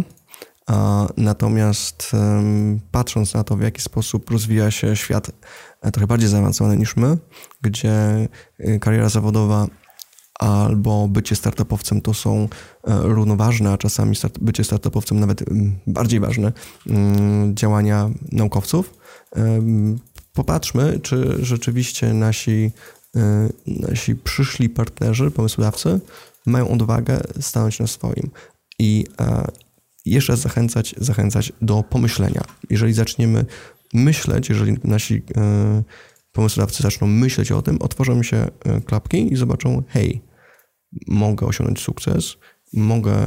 Natomiast patrząc na to, w jaki sposób rozwija się świat trochę bardziej zaawansowany niż my, gdzie kariera zawodowa albo bycie startupowcem to są równoważne, a czasami bycie startupowcem nawet bardziej ważne działania naukowców, popatrzmy, czy rzeczywiście nasi przyszli partnerzy, pomysłodawcy mają odwagę stanąć na swoim. I jeszcze raz zachęcać do pomyślenia. Jeżeli zaczniemy myśleć, jeżeli nasi pomysłodawcy zaczną myśleć o tym, otworzą się klapki i zobaczą, hej, mogę osiągnąć sukces, mogę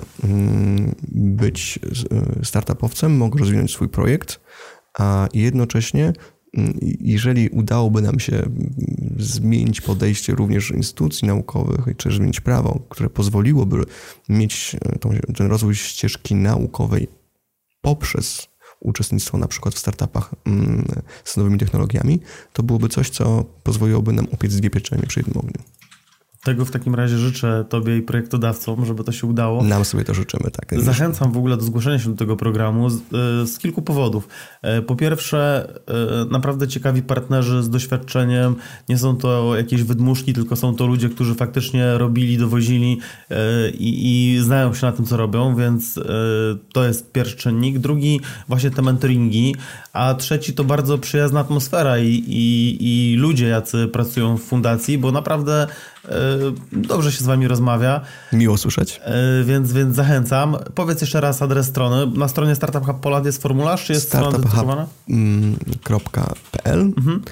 być startupowcem, mogę rozwinąć swój projekt, a jednocześnie jeżeli udałoby nam się zmienić podejście również instytucji naukowych, czy zmienić prawo, które pozwoliłoby mieć ten rozwój ścieżki naukowej poprzez uczestnictwo na przykład w startupach z nowymi technologiami, to byłoby coś, co pozwoliłoby nam upiec 2 pieczenie przy jednym ogniu. Tego w takim razie życzę Tobie i projektodawcom, żeby to się udało. Nam sobie to życzymy, tak. Zachęcam w ogóle do zgłoszenia się do tego programu z kilku powodów. Po pierwsze, naprawdę ciekawi partnerzy z doświadczeniem. Nie są to jakieś wydmuszki, tylko są to ludzie, którzy faktycznie robili, dowozili i znają się na tym, co robią, więc to jest pierwszy czynnik. Drugi, właśnie te mentoringi, a trzeci to bardzo przyjazna atmosfera i ludzie, jacy pracują w fundacji, bo naprawdę dobrze się z wami rozmawia. Miło słyszeć. Więc zachęcam. Powiedz jeszcze raz adres strony. Na stronie Startup Hub Poland jest formularz, czy jest strona dedykowana? startuphub.pl.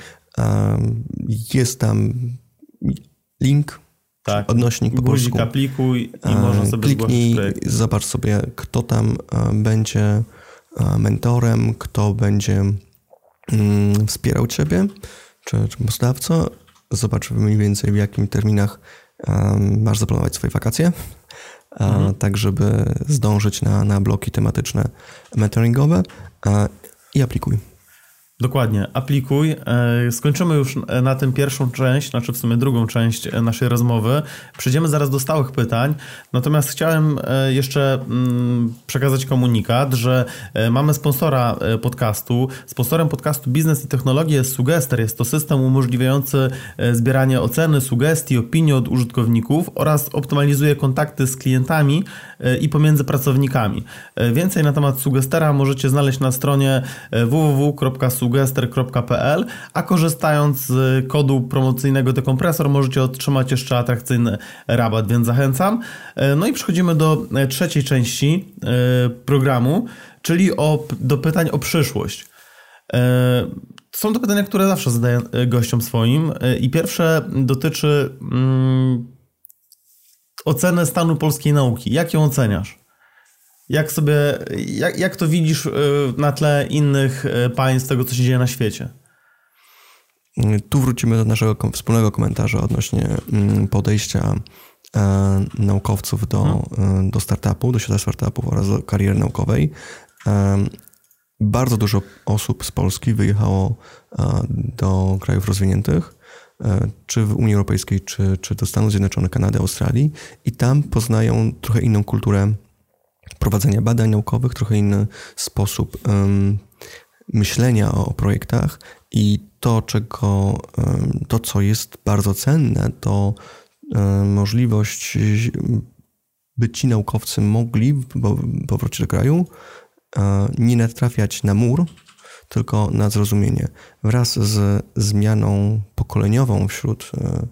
Jest tam link, odnośnik po polsku. Guzik, aplikuj i można sobie kliknij, zobacz sobie, kto tam będzie mentorem, kto będzie wspierał ciebie, czy mocodawcą. Zobacz mniej więcej, w jakim terminach masz zaplanować swoje wakacje, tak żeby zdążyć na bloki tematyczne mentoringowe i aplikuj. Dokładnie, aplikuj. Skończymy już na tym pierwszą część, znaczy w sumie drugą część naszej rozmowy. Przejdziemy zaraz do stałych pytań, natomiast chciałem jeszcze przekazać komunikat, że mamy sponsora podcastu. Sponsorem podcastu Biznes i Technologie jest Sugester. Jest to system umożliwiający zbieranie oceny, sugestii, opinii od użytkowników oraz optymalizuje kontakty z klientami i pomiędzy pracownikami. Więcej na temat Sugestera możecie znaleźć na stronie www.sugester.pl, a korzystając z kodu promocyjnego Dekompresor możecie otrzymać jeszcze atrakcyjny rabat, więc zachęcam. No i przechodzimy do trzeciej części programu, czyli do pytań o przyszłość. Są to pytania, które zawsze zadaję gościom swoim i pierwsze dotyczy oceny stanu polskiej nauki. Jak ją oceniasz? Jak to widzisz na tle innych państw, tego, co się dzieje na świecie? Tu wrócimy do naszego wspólnego komentarza odnośnie podejścia naukowców do startupu, do świata startupów oraz do kariery naukowej. Bardzo dużo osób z Polski wyjechało do krajów rozwiniętych, czy w Unii Europejskiej, czy do Stanów Zjednoczonych, Kanady, Australii i tam poznają trochę inną kulturę prowadzenia badań naukowych, trochę inny sposób myślenia o projektach i to, co jest bardzo cenne, to możliwość, by ci naukowcy mogli po powrocie do kraju nie natrafiać na mur, tylko na zrozumienie. Wraz z zmianą pokoleniową wśród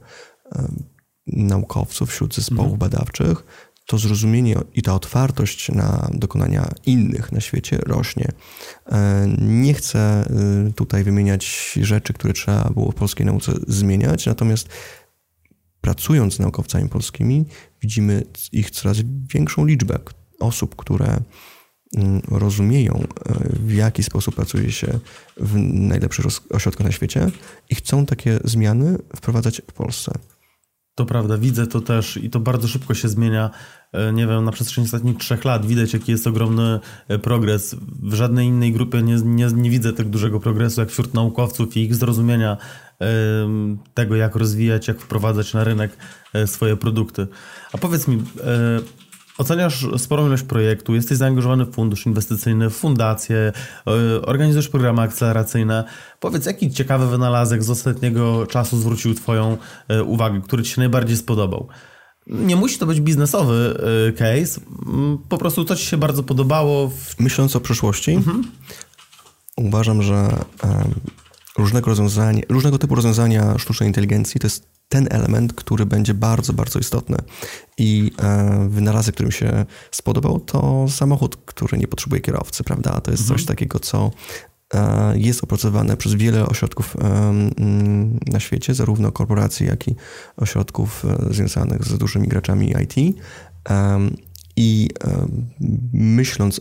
naukowców, wśród zespołów badawczych, to zrozumienie i ta otwartość na dokonania innych na świecie rośnie. Nie chcę tutaj wymieniać rzeczy, które trzeba było w polskiej nauce zmieniać, natomiast pracując z naukowcami polskimi widzimy ich coraz większą liczbę osób, które rozumieją, w jaki sposób pracuje się w najlepszych ośrodkach na świecie i chcą takie zmiany wprowadzać w Polsce. To prawda, widzę to też i to bardzo szybko się zmienia. Nie wiem, na przestrzeni ostatnich 3 lat widać, jaki jest ogromny progres. W żadnej innej grupie nie widzę tak dużego progresu jak wśród naukowców i ich zrozumienia tego, jak rozwijać, jak wprowadzać na rynek swoje produkty. A powiedz mi, oceniasz sporą ilość projektu, jesteś zaangażowany w fundusz inwestycyjny, w fundację, organizujesz programy akceleracyjne. Powiedz, jaki ciekawy wynalazek z ostatniego czasu zwrócił twoją uwagę, który ci się najbardziej spodobał? Nie musi to być biznesowy case, po prostu to ci się bardzo podobało. Myśląc o przyszłości, uważam, że różnego typu rozwiązania sztucznej inteligencji to jest ten element, który będzie bardzo, bardzo istotny. I wynalazek, który mi się spodobał, to samochód, który nie potrzebuje kierowcy, prawda? To jest coś takiego, co jest opracowane przez wiele ośrodków na świecie, zarówno korporacji, jak i ośrodków związanych z dużymi graczami IT. I myśląc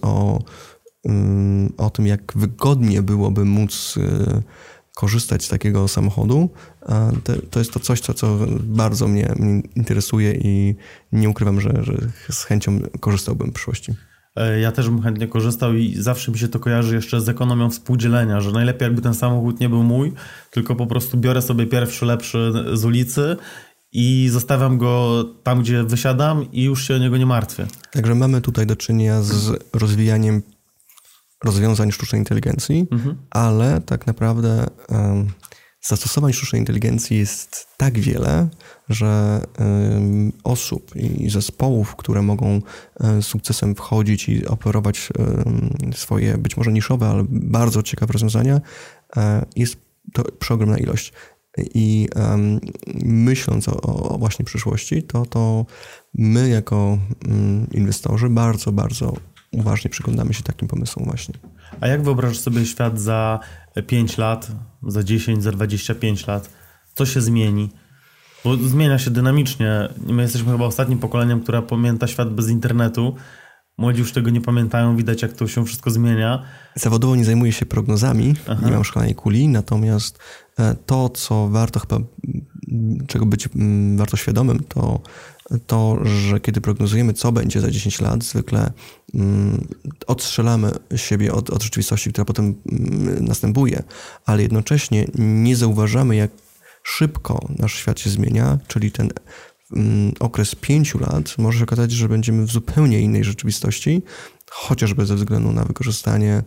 o tym, jak wygodnie byłoby móc korzystać z takiego samochodu, to jest to coś, co bardzo mnie interesuje i nie ukrywam, że z chęcią korzystałbym w przyszłości. Ja też bym chętnie korzystał i zawsze mi się to kojarzy jeszcze z ekonomią współdzielenia, że najlepiej jakby ten samochód nie był mój, tylko po prostu biorę sobie pierwszy lepszy z ulicy i zostawiam go tam, gdzie wysiadam i już się o niego nie martwię. Także mamy tutaj do czynienia z rozwijaniem rozwiązań sztucznej inteligencji, ale tak naprawdę zastosowań sztucznej inteligencji jest tak wiele, że osób i zespołów, które mogą z sukcesem wchodzić i operować swoje być może niszowe, ale bardzo ciekawe rozwiązania, jest to przeogromna ilość. I myśląc o właśnie przyszłości, to my jako inwestorzy bardzo, bardzo uważnie przyglądamy się takim pomysłom właśnie. A jak wyobrażasz sobie świat za 5 lat, za 10, za 25 lat? Co się zmieni? Bo zmienia się dynamicznie. My jesteśmy chyba ostatnim pokoleniem, które pamięta świat bez internetu. Młodzi już tego nie pamiętają, widać jak to się wszystko zmienia. Zawodowo nie zajmuję się prognozami, nie mam szklanej kuli, natomiast to, co warto chyba, czego być warto świadomym, to, że kiedy prognozujemy, co będzie za 10 lat, zwykle odstrzelamy siebie od rzeczywistości, która potem następuje, ale jednocześnie nie zauważamy, jak szybko nasz świat się zmienia, czyli ten okres 5 lat może się okazać, że będziemy w zupełnie innej rzeczywistości, chociażby ze względu na wykorzystanie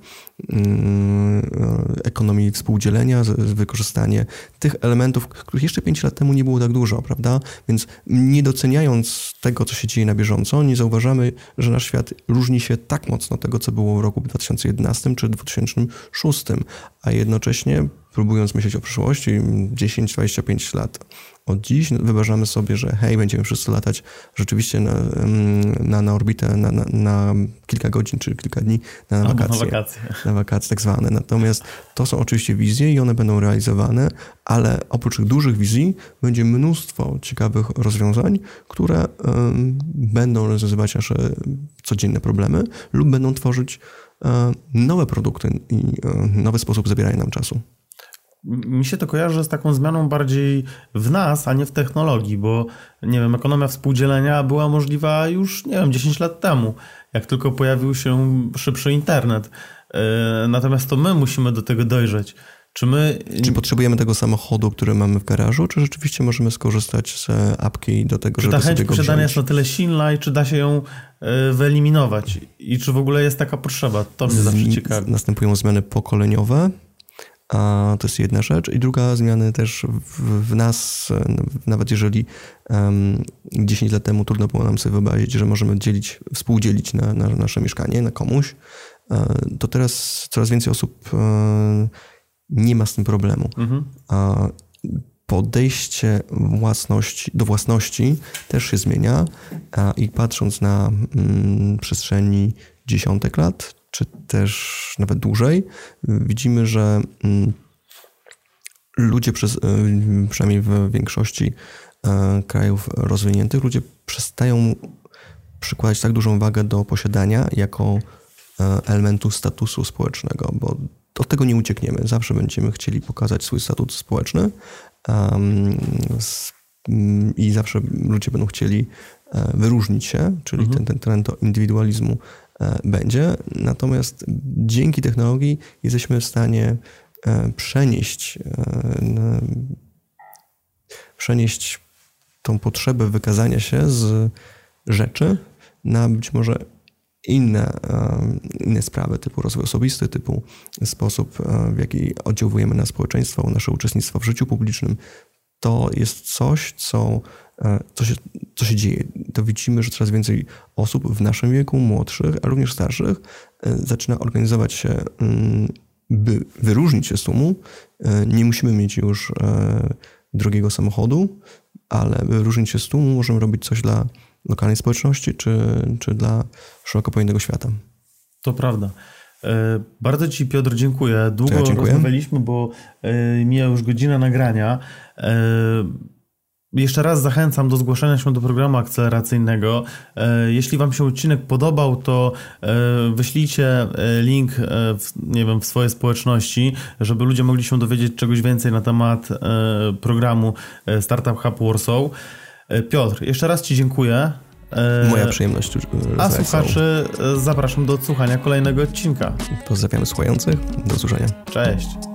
ekonomii współdzielenia, wykorzystanie tych elementów, których jeszcze 5 lat temu nie było tak dużo, prawda? Więc nie doceniając tego, co się dzieje na bieżąco, nie zauważamy, że nasz świat różni się tak mocno od tego, co było w roku 2011 czy 2006, a jednocześnie próbując myśleć o przyszłości 10-25 lat od dziś, wyobrażamy sobie, że hej, będziemy wszyscy latać rzeczywiście na orbitę na kilka godzin czy kilka dni na wakacje. Na wakacje tak zwane. Natomiast to są oczywiście wizje i one będą realizowane, ale oprócz tych dużych wizji będzie mnóstwo ciekawych rozwiązań, które będą rozwiązywać nasze codzienne problemy lub będą tworzyć nowe produkty i nowy sposób zabierania nam czasu. Mi się to kojarzy z taką zmianą bardziej w nas, a nie w technologii, bo nie wiem, ekonomia współdzielenia była możliwa już, nie wiem, 10 lat temu, jak tylko pojawił się szybszy internet. Natomiast to my musimy do tego dojrzeć. Czy potrzebujemy tego samochodu, który mamy w garażu, czy rzeczywiście możemy skorzystać z apki do tego, żeby sobie go wziąć? Czy ta chęć posiadania jest na tyle silna i czy da się ją wyeliminować? I czy w ogóle jest taka potrzeba? To mnie zawsze ciekawi. Następują zmiany pokoleniowe. A to jest jedna rzecz. I druga zmiany też w nas, nawet jeżeli 10 lat temu trudno było nam sobie wyobrazić, że możemy współdzielić na nasze mieszkanie, na komuś, to teraz coraz więcej osób nie ma z tym problemu. A podejście do własności też się zmienia i patrząc na przestrzeni dziesiątek lat, czy też nawet dłużej, widzimy, że ludzie przynajmniej w większości krajów rozwiniętych, ludzie przestają przykładać tak dużą wagę do posiadania jako elementu statusu społecznego, bo od tego nie uciekniemy. Zawsze będziemy chcieli pokazać swój statut społeczny i zawsze ludzie będą chcieli wyróżnić się, czyli ten trend do indywidualizmu będzie. Natomiast dzięki technologii jesteśmy w stanie przenieść tą potrzebę wykazania się z rzeczy na być może inne sprawy typu rozwój osobisty, typu sposób, w jaki oddziałujemy na społeczeństwo, nasze uczestnictwo w życiu publicznym. To jest coś, co się dzieje. To widzimy, że coraz więcej osób w naszym wieku, młodszych, a również starszych, zaczyna organizować się, by wyróżnić się z tłumu. Nie musimy mieć już drogiego samochodu, ale by wyróżnić się z tłumu możemy robić coś dla lokalnej społeczności, czy dla szeroko pojętego świata. To prawda. Bardzo Ci, Piotr, dziękuję. Długo rozmawialiśmy, bo mija już godzina nagrania. Jeszcze raz zachęcam do zgłaszania się do programu akceleracyjnego. Jeśli Wam się odcinek podobał, to wyślijcie link w swoje społeczności, żeby ludzie mogli się dowiedzieć czegoś więcej na temat programu Startup Hub Warsaw. Piotr, jeszcze raz Ci dziękuję. Moja przyjemność. A słuchaczy zapraszam do odsłuchania kolejnego odcinka. Pozdrawiamy słuchających. Do usłyszenia. Cześć.